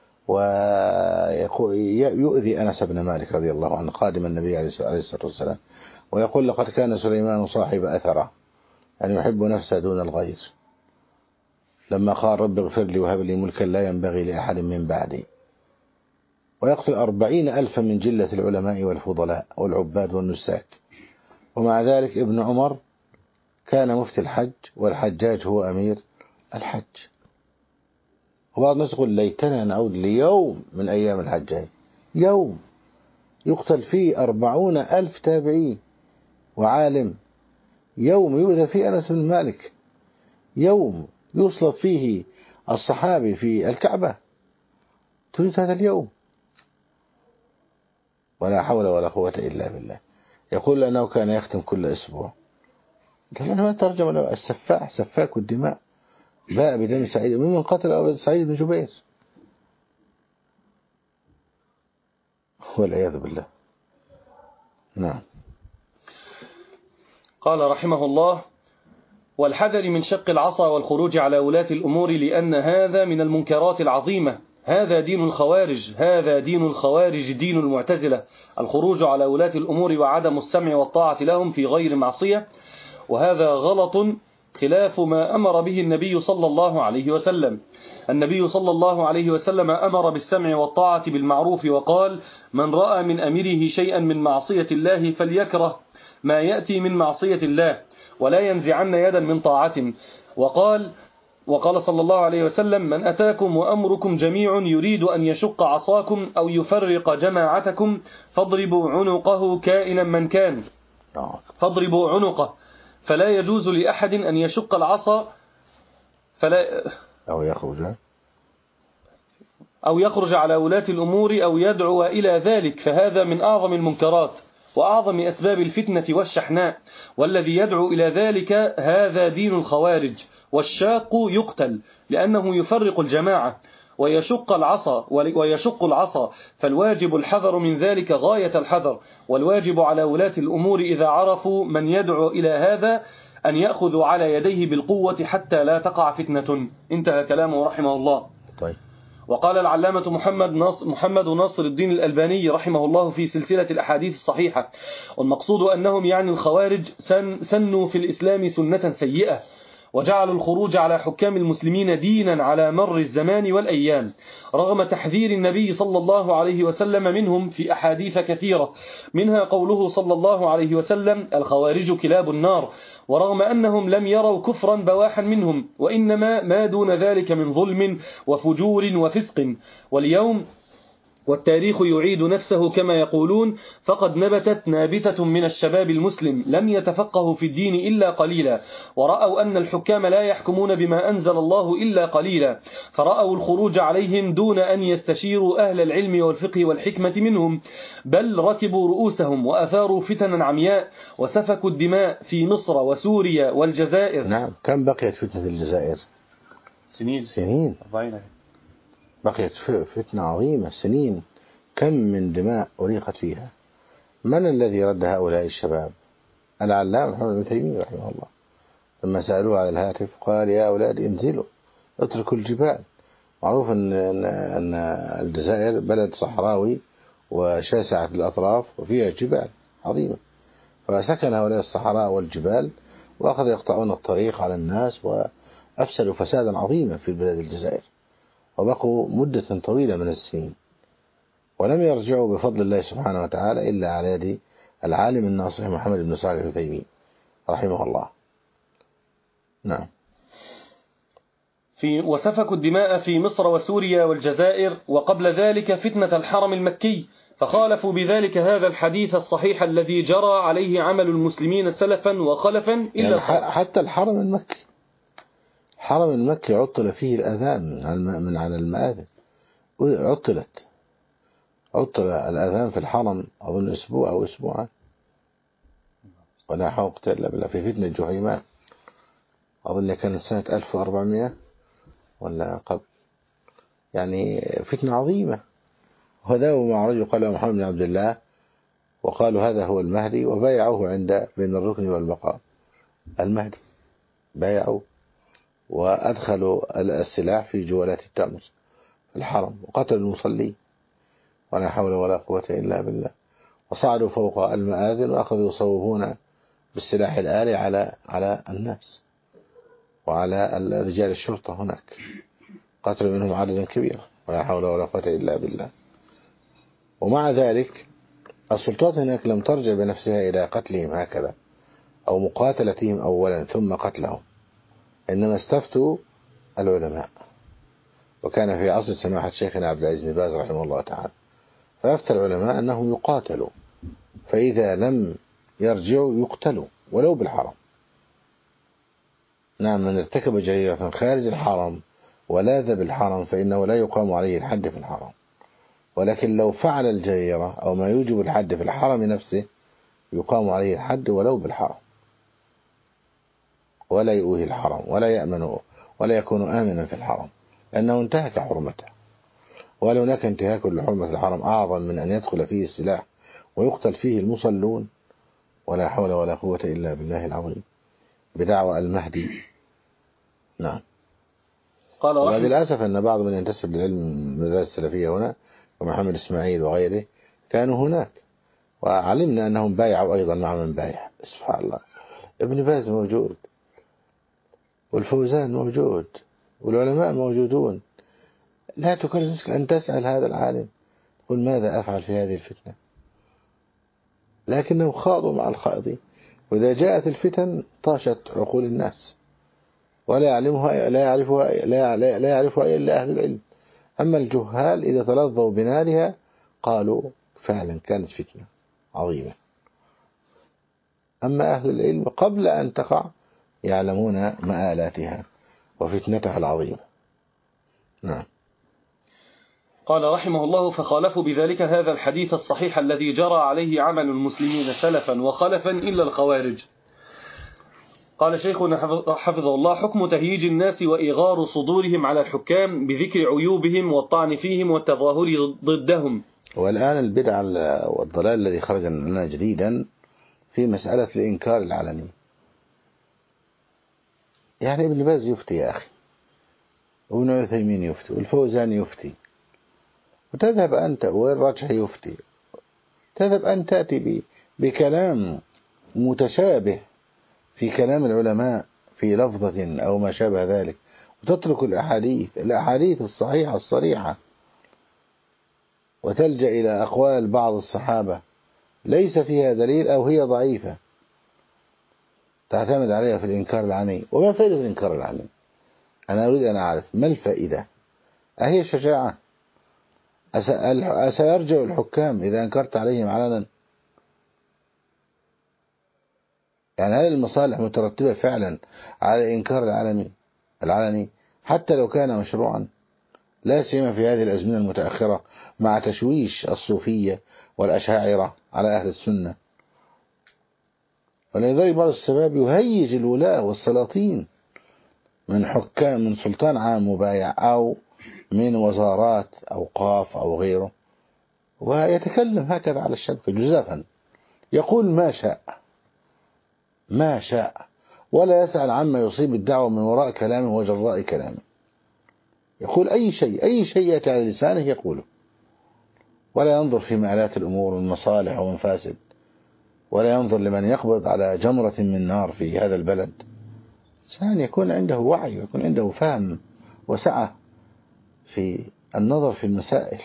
ويؤذي أنس بن مالك رضي الله عنه قادم النبي عليه الصلاة والسلام، ويقول: لقد كان سليمان صاحب أثرة، أن يحب نفسه دون الغيظ، لما قال: رب اغفر لي وهب لي ملكا لا ينبغي لأحد من بعدي. ويقتل أربعين ألفا من جلة العلماء والفضلاء والعباد والنساك. ومع ذلك ابن عمر كان مفتي الحج، والحجاج هو أمير الحج. وبعض الناس يقول: ليتنا نعود ليوم من أيام الحجاج، يوم يقتل فيه أربعون ألف تابعي وعالم، يوم يؤذى فيه أنس بن مالك، يوم يصلب فيه الصحابي في الكعبة. تريد هذا اليوم؟ ولا حول ولا قوة إلا بالله. يقول أنه كان يختم كل أسبوع. لأنه ترجم له السفاح، سفاك الدماء، باء بدم سعيد، ممن قتل سعيد بن جبير، والعياذ بالله. نعم. قال رحمه الله: والحذر من شق العصا والخروج على ولاة الأمور، لأن هذا من المنكرات العظيمة. هذا دين الخوارج هذا دين الخوارج دين المعتزلة، الخروج على ولاة الأمور وعدم السمع والطاعة لهم في غير معصية، وهذا غلط خلاف ما أمر به النبي صلى الله عليه وسلم. النبي صلى الله عليه وسلم أمر بالسمع والطاعة بالمعروف، وقال: من رأى من أمره شيئا من معصية الله فليكره ما يأتي من معصية الله، ولا ينزعن يدا من طاعة. وقال: وقال صلى الله عليه وسلم: من أتاكم وأمركم جميع يريد أن يشق عصاكم أو يفرق جماعتكم فاضربوا عنقه كائنا من كان، فاضربوا عنقه، فلا يجوز لأحد أن يشق العصا فلا أو يخرج أو يخرج على ولاة الأمور أو يدعو إلى ذلك، فهذا من أعظم المنكرات وأعظم أسباب الفتنة والشحناء، والذي يدعو إلى ذلك هذا دين الخوارج. والشاق يقتل لأنه يفرق الجماعة ويشق العصا ويشق العصا فالواجب الحذر من ذلك غاية الحذر، والواجب على ولاة الأمور إذا عرفوا من يدعو إلى هذا أن يأخذوا على يديه بالقوة حتى لا تقع فتنة. انتهى كلامه رحمه الله. طيب. وقال العلامة محمد ناصر, محمد ناصر الدين الألباني رحمه الله في سلسلة الأحاديث الصحيحة: والمقصود أنهم يعني الخوارج سن سنوا في الإسلام سنة سيئة، وجعلوا الخروج على حكام المسلمين دينا على مر الزمان والأيام، رغم تحذير النبي صلى الله عليه وسلم منهم في أحاديث كثيرة، منها قوله صلى الله عليه وسلم: الخوارج كلاب النار، ورغم أنهم لم يروا كفرا بواحا منهم، وإنما ما دون ذلك من ظلم وفجور وفسق. واليوم والتاريخ يعيد نفسه كما يقولون، فقد نبتت نابتة من الشباب المسلم لم يتفقهوا في الدين إلا قليلا، ورأوا أن الحكام لا يحكمون بما أنزل الله إلا قليلا، فرأوا الخروج عليهم دون أن يستشيروا أهل العلم والفقه والحكمة منهم، بل ركبوا رؤوسهم وأثاروا فتنا عمياء وسفكوا الدماء في مصر وسوريا والجزائر. نعم. كم بقيت فتنة الجزائر؟ سنين سنين بقيت فتنة عظيمة، سنين. كم من دماء أريقت فيها. من الذي رد هؤلاء الشباب؟ العلامة محمد بن تيمية رحمه الله، لما سألوه على الهاتف قال: يا أولاد انزلوا اتركوا الجبال. معروف أن أن الجزائر بلد صحراوي وشاسعة الأطراف وفيها جبال عظيمة، فسكن هؤلاء الصحراء والجبال وأخذوا يقطعون الطريق على الناس وأفسدوا فسادا عظيما في بلاد الجزائر، وبقوا مدة طويلة من السنين، ولم يرجعوا بفضل الله سبحانه وتعالى إلا على يد العالم الناصح محمد بن صالح العثيمين رحمه الله. نعم. في وسفكوا الدماء في مصر وسوريا والجزائر، وقبل ذلك فتنة الحرم المكي، فخالفوا بذلك هذا الحديث الصحيح الذي جرى عليه عمل المسلمين سلفا وخلفا إلا يعني حتى الحرم المكي الحرم المكي عطل فيه الأذان من على المآذن، عطلت عطل الأذان في الحرم أظن أسبوع أو أسبوعا، ولا حول إلا بالله، في فتنة جهيمان أظن كانت سنة ألف وأربعمائة ولا قبل، يعني فتنة عظيمة. وهذا مع رجل قال محمد بن عبد الله، وقالوا هذا هو المهدي، وبايعوه عند بين الركن والمقام. المهدي بايعوا وأدخلوا السلاح في جوالات التأمس في الحرم، وقتلوا المصلين، ولا حول ولا قوة إلا بالله، وصعدوا فوق المآذن وأخذوا يصوبون بالسلاح الآلي على على الناس وعلى رجال الشرطة هناك، قتلوا منهم عددا كبيرا، ولا حول ولا قوة إلا بالله. ومع ذلك السلطات هناك لم ترجع بنفسها إلى قتلهم هكذا أو مقاتلتهم أولا ثم قتلهم، إنما استفتوا العلماء، وكان في عصر سماحة شيخنا عبد العزيز بن باز رحمه الله تعالى، فأفتى العلماء أنهم يقاتلوا، فإذا لم يرجعوا يقتلوا ولو بالحرم. نعم. من ارتكب جريرة خارج الحرم ولاذ بالحرم فإنه لا يقام عليه الحد في الحرم، ولكن لو فعل الجريرة أو ما يوجب الحد في الحرم نفسه يقام عليه الحد ولو بالحرم، ولا يؤوه الحرم ولا يأمن ولا يكون آمنا في الحرم، لأنه انتهك حرمته. وهل هناك انتهاك لحرمة الحرم أعظم من أن يدخل فيه السلاح ويقتل فيه المصلون؟ ولا حول ولا قوة إلا بالله العظيم، بدعوى المهدي. نعم. قال وللأسف أن بعض من ينتسب للعلم المدارس السلفية هنا ومحمد إسماعيل وغيره كانوا هناك، وعلمنا أنهم بايعوا أيضا مع من بايع. سبحان الله، ابن باز موجود، والفوزان موجود، والعلماء موجودون. لا تكلف أن تسأل هذا العالم قل ماذا أفعل في هذه الفتنة، لكنهم خاضوا مع الخائضين، وإذا جاءت الفتن طاشت عقول الناس ولا يعلمها لا يعرفها لا لا يعرفها إلا أهل العلم. أما الجهال إذا تلظوا بنارها قالوا فعلا كانت فتنة عظيمة. أما أهل العلم قبل أن تقع يعلمون مآلاتها وفتنتها العظيمة. نعم. قال رحمه الله: فخالفوا بذلك هذا الحديث الصحيح الذي جرى عليه عمل المسلمين سلفا وخلفا إلا الخوارج. قال شيخنا حفظه الله: حكم تهييج الناس وإغار صدورهم على الحكام بذكر عيوبهم والطعن فيهم والتظاهر ضدهم. والآن البدع والضلال الذي خرج لنا جديدا في مسألة الإنكار العلني. يعني ابن باز يفتي يا أخي، وابن عثيمين يفتي، والفوزان يفتي، وتذهب أنت والرجح يفتي، تذهب أن تأتي بكلام متشابه في كلام العلماء في لفظة أو ما شابه ذلك، وتترك الأحاديث الأحاديث الصحيحة الصريحة، وتلجأ إلى أقوال بعض الصحابة ليس فيها دليل أو هي ضعيفة تعتمد عليها في الإنكار العلني. وما فائدة الإنكار العلني؟ أنا أريد أن أعرف ما الفائدة. أهي شجاعة؟ أسيرجع الحكام إذا أنكرت عليهم علنا؟ يعني هل المصالح مترتبة فعلا على الإنكار العلني العلني حتى لو كان مشروعا؟ لا سيما في هذه الأزمنة المتأخرة مع تشويش الصوفية والأشاعرة على أهل السنة. ولذلك بعض الشباب يهيج الولاة والسلاطين من حكام، من سلطان عام مبايع أو من وزارات أوقاف أو غيره، ويتكلم هكذا على الشبكة جزافا، يقول ما شاء ما شاء ولا يسأل عما يصيب الدعوة من وراء كلامه وجراء كلامه. يقول أي شيء أي شيء يأتي على لسانه يقوله، ولا ينظر في مآلات الأمور والمصالح والمفاسد، ولا ينظر لمن يقبض على جمرة من نار في هذا البلد. إنسان يكون عنده وعي ويكون عنده فهم وسعة في النظر في المسائل،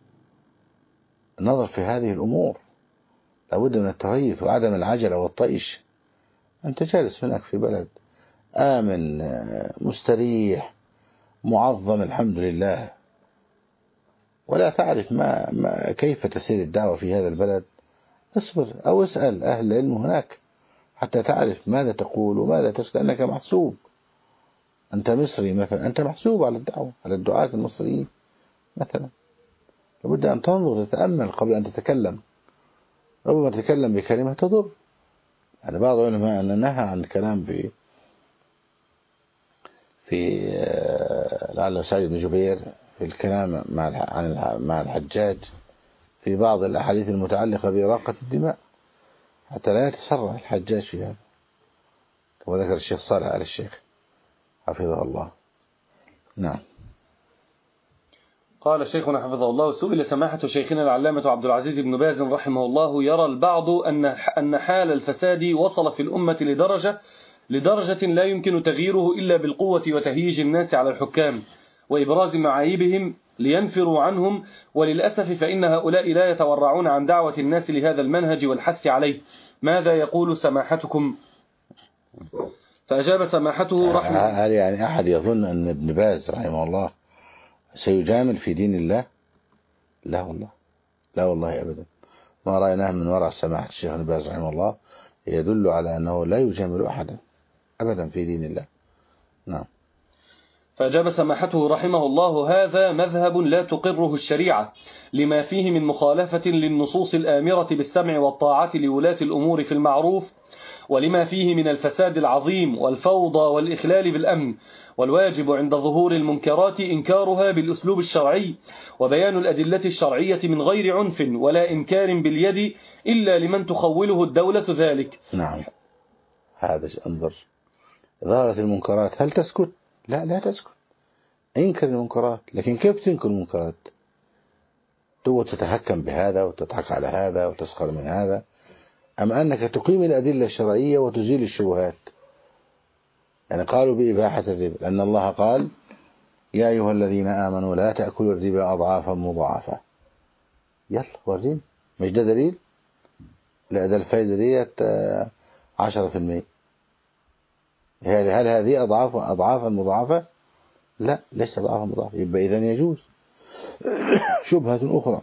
النظر في هذه الأمور. لابد من التريث وعدم العجلة والطيش. أنت جالس هناك في بلد آمن مستريح معظم الحمد لله، ولا تعرف ما, ما كيف تسير الدعوة في هذا البلد، اصبر أو اسأل أهل العلم هناك حتى تعرف ماذا تقول وماذا تسأل. أنك محسوب، أنت مصري مثلا، أنت محسوب على الدعوة، على الدعاة المصريين مثلا. لابد أن تنظر وتتأمل قبل أن تتكلم. ربما تتكلم بكلمة تضر. يعني بعض العلماء أن نهى عن الكلام في في لعل سعيد بن جبير في الكلام مع عن مع الحجاج في بعض الأحاديث المتعلقة بإراقة الدماء حتى لا يتسرع الحجاج في هذا، كما ذكر الشيخ صالح آل الشيخ حفظه الله. نعم. قال شيخنا حفظه الله: سئل سماحة شيخنا العلامة عبد العزيز بن باز رحمه الله: يرى البعض أن أن حال الفساد وصل في الأمة لدرجة لدرجة لا يمكن تغييره إلا بالقوة وتهييج الناس على الحكام وإبراز معايبهم لينفروا عنهم، وللأسف فإن هؤلاء لا يتورعون عن دعوة الناس لهذا المنهج والحث عليه. ماذا يقول سماحتكم؟ فأجاب سماحته رحمه الله: هل يعني أحد يظن أن ابن باز رحمه الله سيجامل في دين الله؟ لا والله، لا والله أبدا. ما رأيناه من وراء سماحة الشيخ ابن باز رحمه الله يدل على أنه لا يجامل أحدا أبدا في دين الله. نعم. فأجاب سماحته رحمه الله: هذا مذهب لا تقره الشريعة لما فيه من مخالفة للنصوص الآمرة بالسمع والطاعة لولاة الأمور في المعروف، ولما فيه من الفساد العظيم والفوضى والإخلال بالأمن، والواجب عند ظهور المنكرات إنكارها بالأسلوب الشرعي وبيان الأدلة الشرعية من غير عنف ولا إنكار باليد إلا لمن تخوله الدولة ذلك. نعم. هذا انظر، ظهرت المنكرات هل تسكت؟ لا لا تسكت، انكر المنكرات. لكن كيف تنكر المنكرات؟ تو تتحكم بهذا وتضحك على هذا وتسخر من هذا، أم أنك تقيم الأدلة الشرعية وتزيل الشبهات؟ يعني قالوا بإباحة الربا لأن الله قال: يا أيها الذين آمنوا لا تأكلوا الربا أضعافا مضاعفة. يلا ورين، مش ده دليل؟ لا، ده الفايدة ديت عشرة في المية. هل, هل هذه أضعاف أضعافا مضاعفة؟ لا، ليس أضعافا مضاعفة. يبقى إذن يجوز. شبهة أخرى،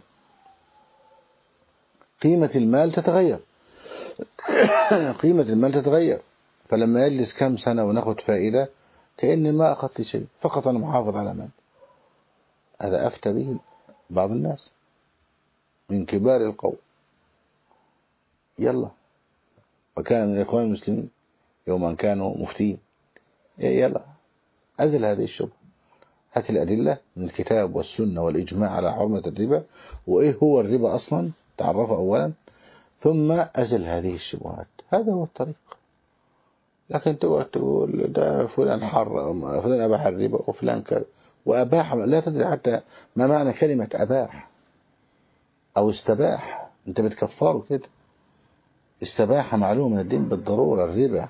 قيمة المال تتغير. قيمة المال تتغير، فلما يجلس كم سنة وناخد فائدة كأني ما أخذت شيء، فقط أنا محافظ على مال. هذا أفتى به بعض الناس من كبار القوم. يلا، وكان من الإخوان المسلمين يوم أن كانوا مفتين، يلا أزل هذه الشبهة، هات الأدلة من الكتاب والسنة والإجماع على حرمة الربا، وإيه هو الربا أصلا، تعرفه أولا، ثم أزل هذه الشبهات. هذا هو الطريق. لكن تقعد تقول ده فلان حرم، فلان أباح الربا وفلان كذا وأباح، لا تدري حتى ما معنى كلمة أباح أو استباح. أنت بتكفره كده. استباح معلوم من الدين بالضرورة الربا.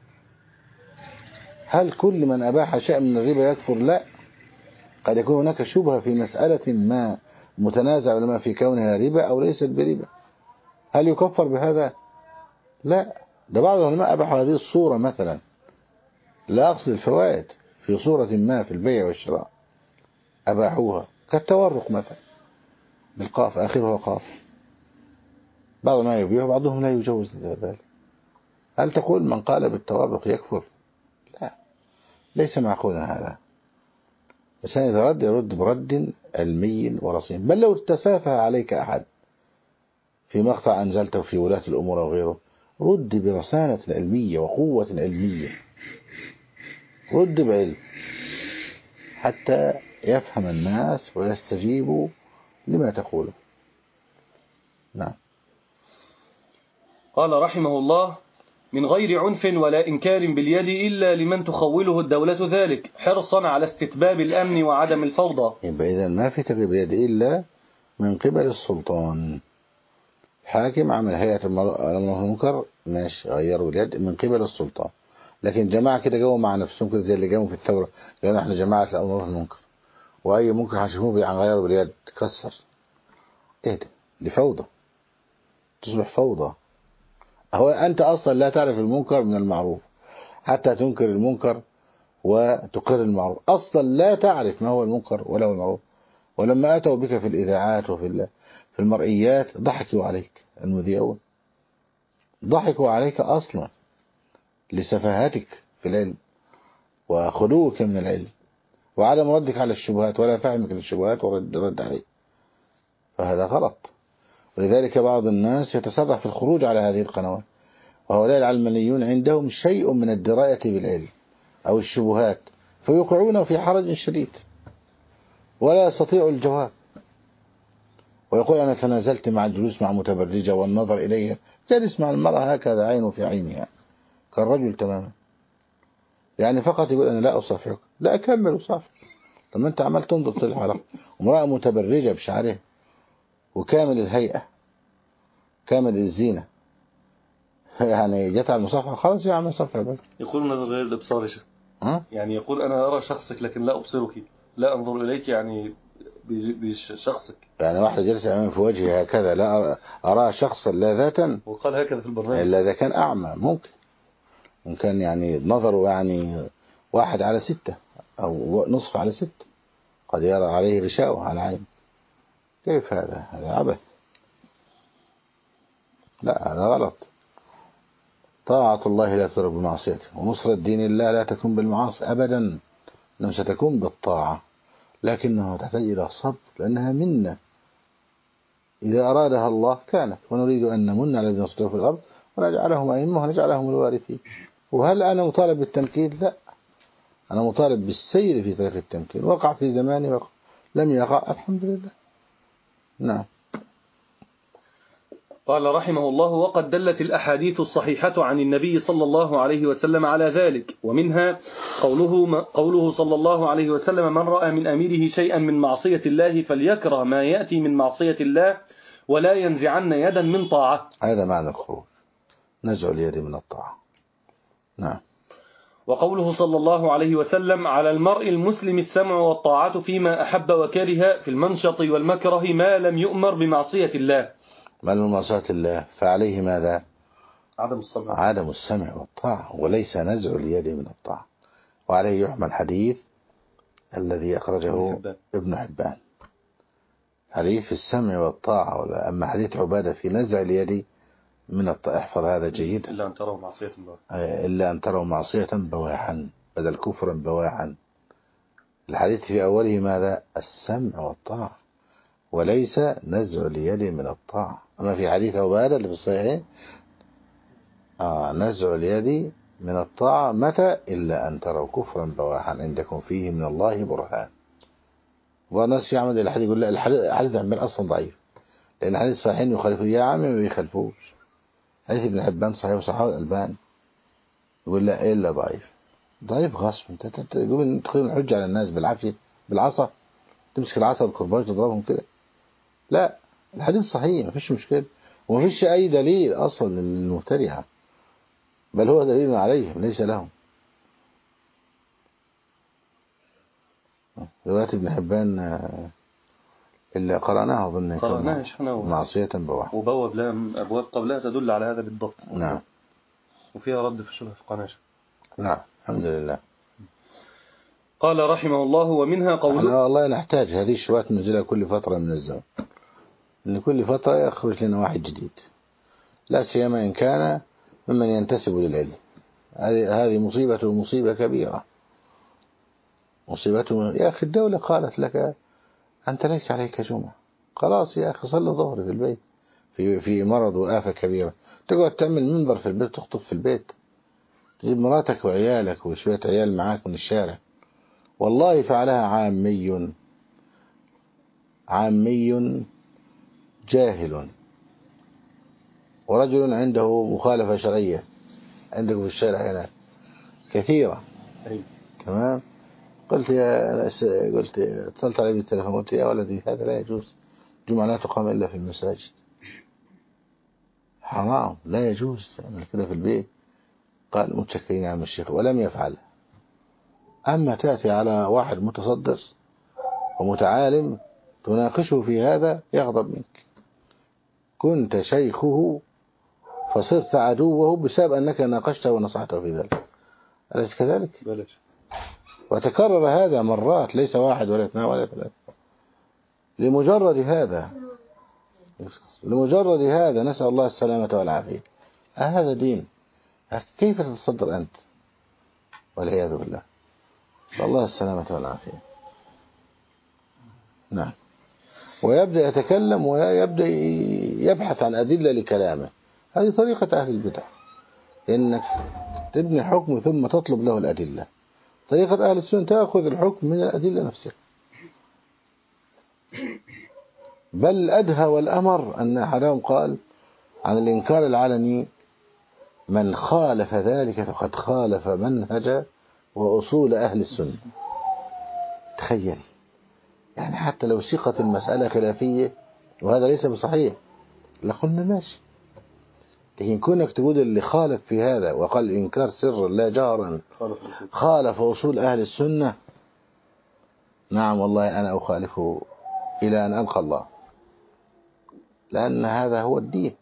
هل كل من أباح شيء من الربا يكفر؟ لا، قد يكون هناك شبهة في مسألة ما متنازع لما في كونها ربا أو ليست بربا. هل يكفر بهذا؟ لا. ده بعض العلماء أباحوا هذه الصورة مثلا، لا أقصد الفوائد، في صورة ما في البيع والشراء أباحوها، كالتورق مثلا بالقاف آخرها قاف. بعض ما يبيع بعضهم لا يجوز ذلك. هل تقول من قال بالتورق يكفر؟ لا، ليس معقولا هذا. بس إذا رد يرد برد علمي ورصين. بل لو تسافه عليك أحد في مقطع أنزلته في ولاة الأمور وغيره، رد برسانة علمية وقوة علمية، رد بعلم حتى يفهم الناس ويستجيبوا لما تقوله. نعم. قال رحمه الله: من غير عنف ولا إنكار باليد إلا لمن تخوله الدولة ذلك حرصا على استتباب الأمن وعدم الفوضى. يبقى إذن ما في تغيير باليد إلا من قبل السلطان. حاكم عمل هيئة الأمر والمنكر، ماشي، غيروا اليد من قبل السلطان. لكن جماعة كده جاوا مع نفسهم كده زي اللي جاوا في الثورة، قالوا احنا جماعة الأمر والمنكر، وأي منكر هنشوفوه بيغيروا باليد تكسر. ايه ده؟ دي فوضى، تصبح فوضى. هو أنت أصلا لا تعرف المنكر من المعروف حتى تنكر المنكر وتقر المعروف. أصلا لا تعرف ما هو المنكر ولا هو المعروف. ولما أتوا بك في الإذاعات وفي في المرئيات ضحكوا عليك المذيعون، ضحكوا عليك أصلا لسفاهاتك في العلم وخلوك من العلم وعدم ردك على الشبهات ولا فهمك للشبهات ورد رد عليك. فهذا غلط. ولذلك بعض الناس يتسرع في الخروج على هذه القنوات، وهؤلاء العلمانيون عندهم شيء من الدراية بالعلم أو الشبهات، فيوقعونه في حرج شديد ولا يستطيع الجواب، ويقول أنا تنازلت مع الجلوس مع متبرجة والنظر إليها، جالس مع المرأة هكذا عينه في عينها كالرجل تماما، يعني فقط يقول أنا لا أصافحك، لا أكمل أصافح. طب ما أنت عمال تنظر في الحلقة امرأة متبرجة بشعرها وكامل الهيئة كامل الزينة، يعني جت على المصافحة خلاص يا عم صفحة بقى. يقول من غير الإبصار شيء، يعني يقول أنا أرى شخصك لكن لا أبصرك، لا أنظر إليك يعني بشخصك. يعني واحدة جلسة أمام في وجهي هكذا لا أرى شخصا لا ذاتا، وقال هكذا في البرنامج، إلا إذا كان أعمى ممكن ممكن يعني نظره يعني واحد على ستة أو نصف على ستة، قد يرى عليه غشاوة على عين. كيف هذا؟ هذا عبث. لا، هذا غلط. طاعة الله لا تدرك بمعصيته، ونصرة دين الله لا تكون بالمعاصي أبدا، إنما ستكون بالطاعة، لكنها تحتاج إلى صبر لأنها منا، إذا أرادها الله كانت. ونريد أن نمن على الذين استضعفوا في الأرض ونجعلهم أئمة ونجعلهم الوارثين. وهل أنا مطالب بالتمكين؟ لا، أنا مطالب بالسير في طريق التمكين. وقع في زماني وقع، لم يقع الحمد لله. نعم. قال رحمه الله: وقد دلت الأحاديث الصحيحة عن النبي صلى الله عليه وسلم على ذلك، ومنها قوله, قوله صلى الله عليه وسلم: من رأى من أميره شيئا من معصية الله فليكره ما يأتي من معصية الله ولا ينزعن يدا من طاعة. هذا معنى الخروج، نزع اليد من الطاعة. نعم. وقوله صلى الله عليه وسلم: على المرء المسلم السمع والطاعة فيما أحب وكره في المنشط والمكره ما لم يؤمر بمعصية الله. ما لم معصية الله فعليه ماذا؟ عدم السمع عدم السمع والطاعة، وليس نزع اليد من الطاعة. وعليه يحمل حديث الذي أخرجه ابن حبان، حديث في السمع والطاعة. أما حديث عبادة في نزع اليد من الطاعة، احفظ هذا جيد، إلا أن تروا معصية بواحا، إلا أن تروا معصية بواحا بدل كفرا بواحا. الحديث في أوله ماذا؟ السمع والطاعة، وليس نزع اليد من الطاعة. أما في حديث عبادة اللي في الصحيحين آه نزع اليد من الطاعة متى؟ إلا أن تروا كفرا بواحا عندكم فيه من الله برهان. والناس يعمل الحديث يقول لا الحديث عن أصلا ضعيف، لأن حديث الصحيحين يخالفوه. يا عمي ما بيخالفوش، حديث ابن حبان صحيح وصححه الألباني، يقول لا إيه إلا ضعيف. ضعيف غصب. انت تقول تقيم الحجة على الناس بالعافية بالعصا، تمسك العصا والكرباج تضربهم كده؟ لا، الحديث صحيح ما فيش مشكلة، وما فيش أي دليل أصلا للمبتدعة، بل هو دليل عليهم ليس لهم. رواية ابن حبان اللي قرأناها أظن قرأناها شيخنا، معصية بواحد، وبواب لها أبواب قبلها تدل على هذا بالضبط. نعم، وفيها رد في الشبهة في قناش. نعم الحمد لله. قال رحمه الله ومنها قوله، احنا والله نحتاج هذه الشبهات ننزلها كل فترة من الزمن، إن كل فترة يخرج لنا واحد جديد، لا سيما إن كان ممن ينتسب للعلم. هذه هذه مصيبة مصيبة كبيرة، مصيبته. يا أخي الدولة قالت لك أنت ليس عليك جمعة، خلاص يا أخي صلي الظهر في البيت، في في مرض وآفة كبيرة، تقعد تعمل منبر في البيت تخطب في البيت، تجيب مراتك وعيالك وشوية عيال معاك من الشارع. والله فعلها عامي عامي جاهل، ورجل عنده مخالفة شرعية عندكم في الشارع هنا كثيرة. تمام. قلت يا قلت اتصلت عليه بالتليفون، قلت يا ولدي هذا لا يجوز، الجمعة لا تقام إلا في المساجد، حرام لا يجوز تعمل كده في البيت. قال متشكرين يا عم الشيخ، ولم يفعل. أما تأتي على واحد متصدر ومتعالم تناقشه في هذا يغضب منك، كنت شيخه فصرت عدوه بسبب أنك ناقشته ونصحته في ذلك، أليس كذلك؟ بلاش. وتكرر هذا مرات، ليس واحد ولا اثنين ولا ثلاثة. لمجرد هذا لمجرد هذا نسأل الله السلامة والعافية. هذا دين؟ كيف تتصدر أنت؟ والعياذ بالله، نسأل الله السلامة والعافية. نعم. ويبدأ يتكلم ويبدأ يبحث عن أدلة لكلامه. هذه طريقة أهل البدع، إنك تبني حكم ثم تطلب له الأدلة. طريقة أهل السنة تأخذ الحكم من الأدلة نفسها. بل أدهى والأمر أن أحدهم قال عن الإنكار العلني من خالف ذلك فقد خالف منهج وأصول أهل السنة. تخيل، يعني حتى لو سيقت المسألة خلافية وهذا ليس بصحيح لقلنا ماشي، لكن كونك تقول اللي خالف في هذا وقال إنكار سر لا جهرا خالف أصول أهل السنة، نعم والله أنا أخالفه إلى أن ألقى الله، لأن هذا هو الدين.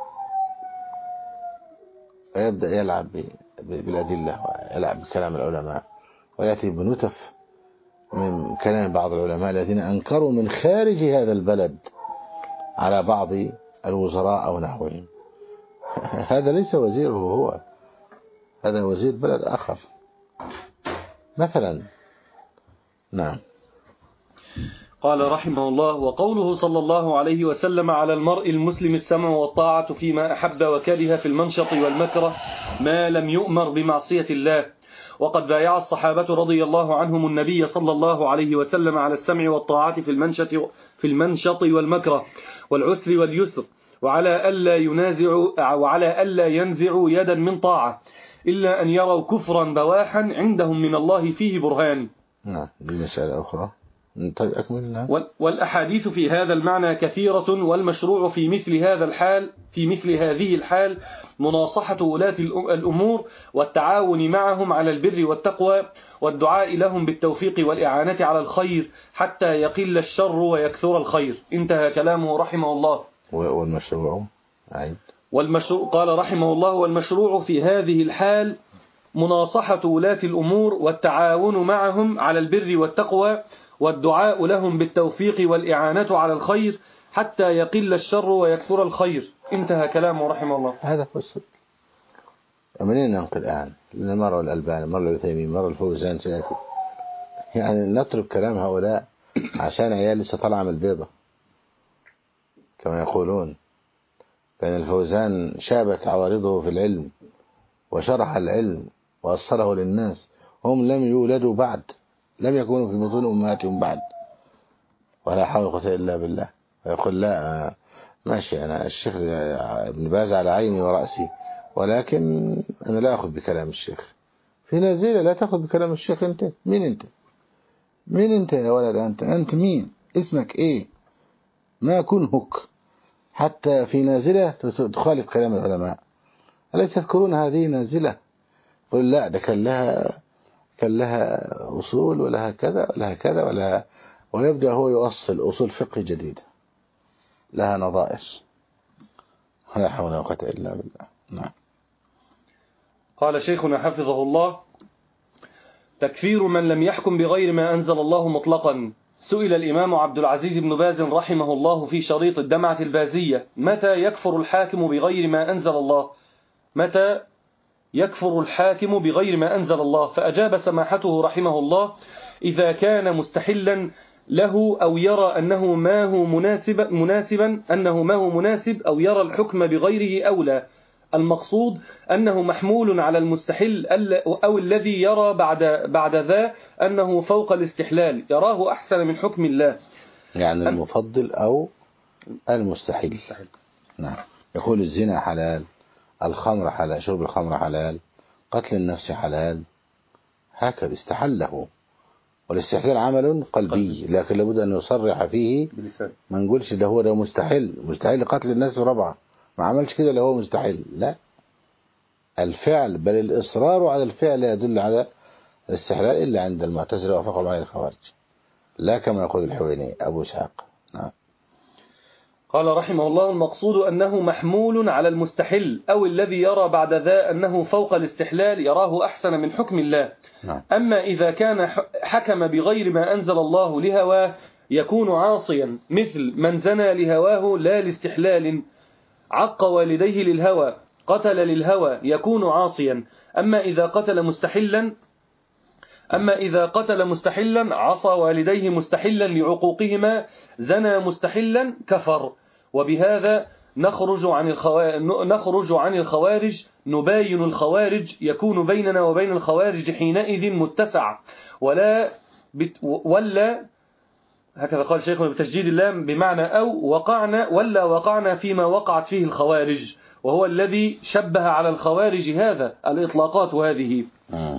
فيبدأ يلعب بالأدلة ويلعب بكلام العلماء، ويأتي بنتف من كلام بعض العلماء الذين أنكروا من خارج هذا البلد على بعض الوزراء أو نحوهم. هذا ليس وزيره هو، هذا وزير بلد آخر مثلا. نعم. قال رحمه الله وقوله صلى الله عليه وسلم على المرء المسلم السمع والطاعة فيما أحب وكره في المنشط والمكره ما لم يؤمر بمعصية الله. وقد بايع الصحابة رضي الله عنهم النبي صلى الله عليه وسلم على السمع والطاعة في المنشط في المنشط والمكره والعسر واليسر، وعلى ألا ينازعوا وعلى ألا ينزعوا يدا من طاعة إلا أن يروا كفرا بواحا عندهم من الله فيه برهان. نعم. دي مسألة أخرى. طيب أكملنا. والأحاديث في هذا المعنى كثيرة، والمشروع في مثل هذا الحال في مثل هذه الحال مناصحة ولاة الأمور والتعاون معهم على البر والتقوى والدعاء لهم بالتوفيق والإعانة على الخير حتى يقل الشر ويكثر الخير. انتهى كلامه رحمه الله. والمشروع عيد والمشروع قال رحمه الله: والمشروع في هذه الحال مناصحة ولاة الأمور والتعاون معهم على البر والتقوى والدعاء لهم بالتوفيق والإعانة على الخير حتى يقل الشر ويكثر الخير. انتهى كلامه رحمه الله. هذا هو السبب. منين ننقل الآن؟ لأن مرة الألباني، مرة العثيمين، مرة الفوزان سيأتي. يعني نترك كلام هؤلاء عشان عيال لسه طالعة من البيضة كما يقولون. كان الفوزان شابت عوارضه في العلم وشرح العلم وأصله للناس، هم لم يولدوا بعد، لم يكونوا في بطون أمهاتهم بعد، ولا حول ولا قوة إلا بالله. ويقول لا ماشي، أنا الشيخ ابن باز على عيني ورأسي، ولكن أنا لا أخذ بكلام الشيخ. في نازلة لا تأخذ بكلام الشيخ. أنت مين؟ أنت مين أنت يا ولد؟ أنت أنت مين؟ اسمك إيه؟ ما كنهك حتى في نازلة تخالف كلام العلماء؟ أليس تذكرون هذه نازلة؟ قل لا، ده كان لها كان لها أصول ولها كذا ولها كذا ولها، ويبدأ هو يؤصل أصول فقه جديدة لها نظائر. لا حول ولا قوة إلا بالله. نعم. قال شيخنا حفظه الله: تكفير من لم يحكم بغير ما أنزل الله مطلقا. سئل الإمام عبد العزيز بن باز رحمه الله في شريط الدمعة البازية: متى يكفر الحاكم بغير ما أنزل الله؟ متى يكفر الحاكم بغير ما أنزل الله؟ فأجاب سماحته رحمه الله: إذا كان مستحلا له أو يرى أنه ما هو مناسب مناسبا أنه ما هو مناسب أو يرى الحكم بغيره أولى. المقصود أنه محمول على المستحل أو الذي يرى بعد بعد ذا أنه فوق الاستحلال يراه أحسن من حكم الله، يعني المفضل أو المستحيل. نعم. يقول الزنا حلال، الخمر حلال، شرب الخمر حلال، قتل النفس حلال، هكذا استحله. والاستحلال عمل قلبي، لكن لابد أن يصرح فيه، ما نقولش ده هو ده مستحيل. مستحيل قتل الناس ربعة، ما عملش كده اللي هو مستحيل، لا، الفعل، بل الإصرار على الفعل يدل على الاستحلال، إلا عند المعتزلة وفقهم عليه الخوارج، لا كما يقول الحويني أبو إسحاق. نعم. قال رحمه الله: المقصود أنه محمول على المستحل أو الذي يرى بعد ذا أنه فوق الاستحلال يراه أحسن من حكم الله. نعم. أما إذا كان حكم بغير ما أنزل الله لهواه يكون عاصيا، مثل من زنى لهواه لا لاستحلال، عق والديه للهوى، قتل للهوى، يكون عاصيا. أما إذا قتل مستحلا أما إذا قتل مستحلا عصى والديه مستحلا لعقوقهما، زنى مستحلا، كفر. وبهذا نخرج عن الخوارج نخرج عن الخوارج نباين الخوارج، يكون بيننا وبين الخوارج حينئذ متسع، ولا بت ولا هكذا قال شيخنا بتشديد اللام بمعنى أو وقعنا ولا وقعنا فيما وقعت فيه الخوارج، وهو الذي شبه على الخوارج هذا الإطلاقات هذه. آه.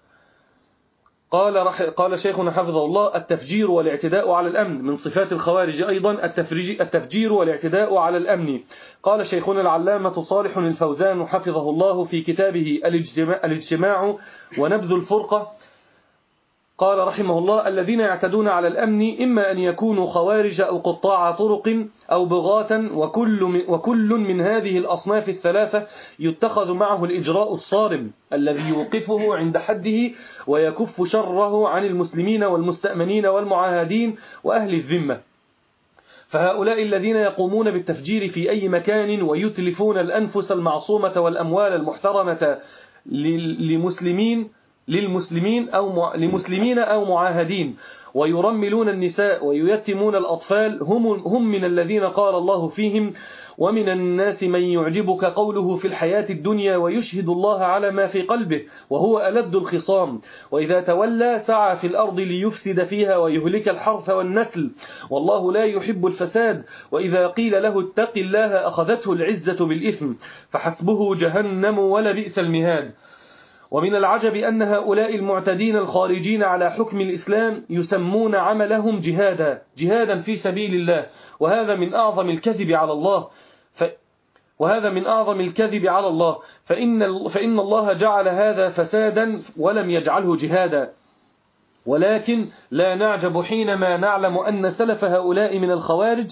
قال رح قال شيخنا حفظه الله: التفجير والاعتداء على الأمن من صفات الخوارج أيضا التفجير والاعتداء على الأمن. قال شيخنا العلامة صالح الفوزان حفظه الله في كتابه الاجتماع, الاجتماع ونبذ الفرقة، قال رحمه الله: الذين يعتدون على الأمن إما أن يكونوا خوارج أو قطاع طرق أو بغاة، وكل من, وكل من هذه الأصناف الثلاثة يتخذ معه الإجراء الصارم الذي يوقفه عند حده ويكف شره عن المسلمين والمستأمنين والمعاهدين وأهل الذمة. فهؤلاء الذين يقومون بالتفجير في أي مكان ويتلفون الأنفس المعصومة والأموال المحترمة للمسلمين للمسلمين أو لمسلمين أو معاهدين، ويرملون النساء وييتمون الأطفال، هم هم من الذين قال الله فيهم: ومن الناس من يعجبك قوله في الحياة الدنيا ويشهد الله على ما في قلبه وهو ألد الخصام، وإذا تولى سعى في الأرض ليفسد فيها ويهلك الحرث والنسل، والله لا يحب الفساد، وإذا قيل له اتق الله أخذته العزة بالإثم فحسبه جهنم ولبئس المهاد. ومن العجب أن هؤلاء المعتدين الخارجين على حكم الإسلام يسمون عملهم جهادا جهادا في سبيل الله، وهذا من أعظم الكذب على الله ف... وهذا من أعظم الكذب على الله فإن, فإن الله جعل هذا فسادا ولم يجعله جهادا. ولكن لا نعجب حينما نعلم أن سلف هؤلاء من الخوارج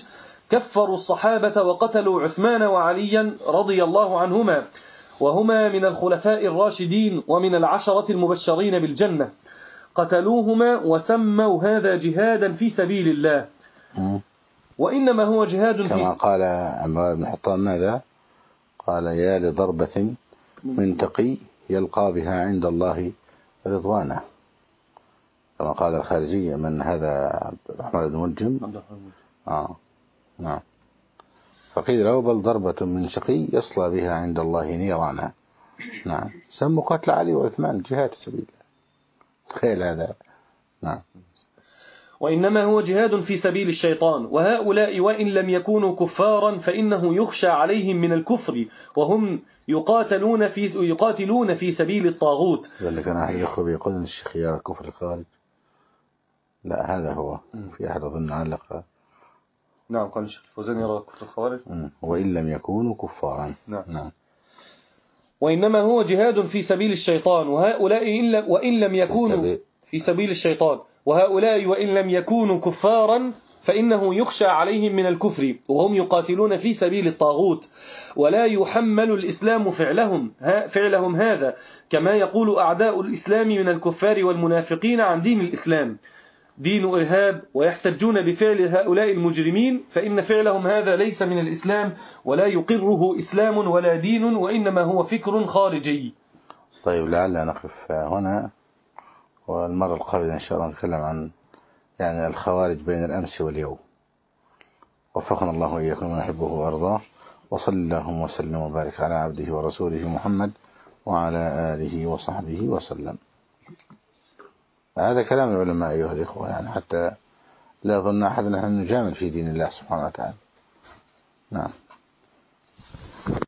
كفروا الصحابة وقتلوا عثمان وعليا رضي الله عنهما، وهما من الخلفاء الراشدين ومن العشرة المبشرين بالجنة، قتلوهما وسموا هذا جهادا في سبيل الله، وإنما هو جهاد في كما قال عمرو بن الخطاب ماذا؟ قال يا لضربة من تقي يلقى بها عند الله رضوانه، كما قال الخارجي من هذا عبد الرحمن بن ملجم. آه. نعم. فقيل له بل ضربة من شقي يصلى بها عند الله نيرانا. نعم. سموا قتل علي وعثمان جهاد في سبيل الله، تخيل هذا. نعم. وإنما هو جهاد في سبيل الشيطان، وهؤلاء وإن لم يكونوا كفارا فإنه يخشى عليهم من الكفر، وهم يقاتلون في يقاتلون في سبيل الطاغوت. اللي كان أحد الأخوة يقول أن الشيخ يرى كفر الخارج، لا هذا هو. في أحد أظن علق. نعم قال الشيخ الفوزاني يرى كفر الخوارج وإن لم يكونوا كفارا. نعم. نعم. وإنما هو جهاد في سبيل الشيطان، وهؤلاء وإن لم يكونوا في سبيل الشيطان وهؤلاء وإن لم يكونوا كفارا فإنه يخشى عليهم من الكفر، وهم يقاتلون في سبيل الطاغوت، ولا يحمل الإسلام فعلهم فعلهم هذا، كما يقول أعداء الإسلام من الكفار والمنافقين عن دين الإسلام دين إرهاب، ويحتجون بفعل هؤلاء المجرمين، فإن فعلهم هذا ليس من الإسلام ولا يقره إسلام ولا دين، وإنما هو فكر خارجي. طيب لعل نقف هنا، والمرة القادمة إن شاء الله نتكلم عن يعني الخوارج بين الأمس واليوم. وفقنا الله وإياكم ما يحبه وأرضاه، وصلى اللهم وسلم وبارك على عبده ورسوله محمد وعلى آله وصحبه وسلم. هذا كلام العلماء أيها الإخوة، يعني حتى لا يظن أحد أن نحن نجامل في دين الله سبحانه وتعالى. نعم.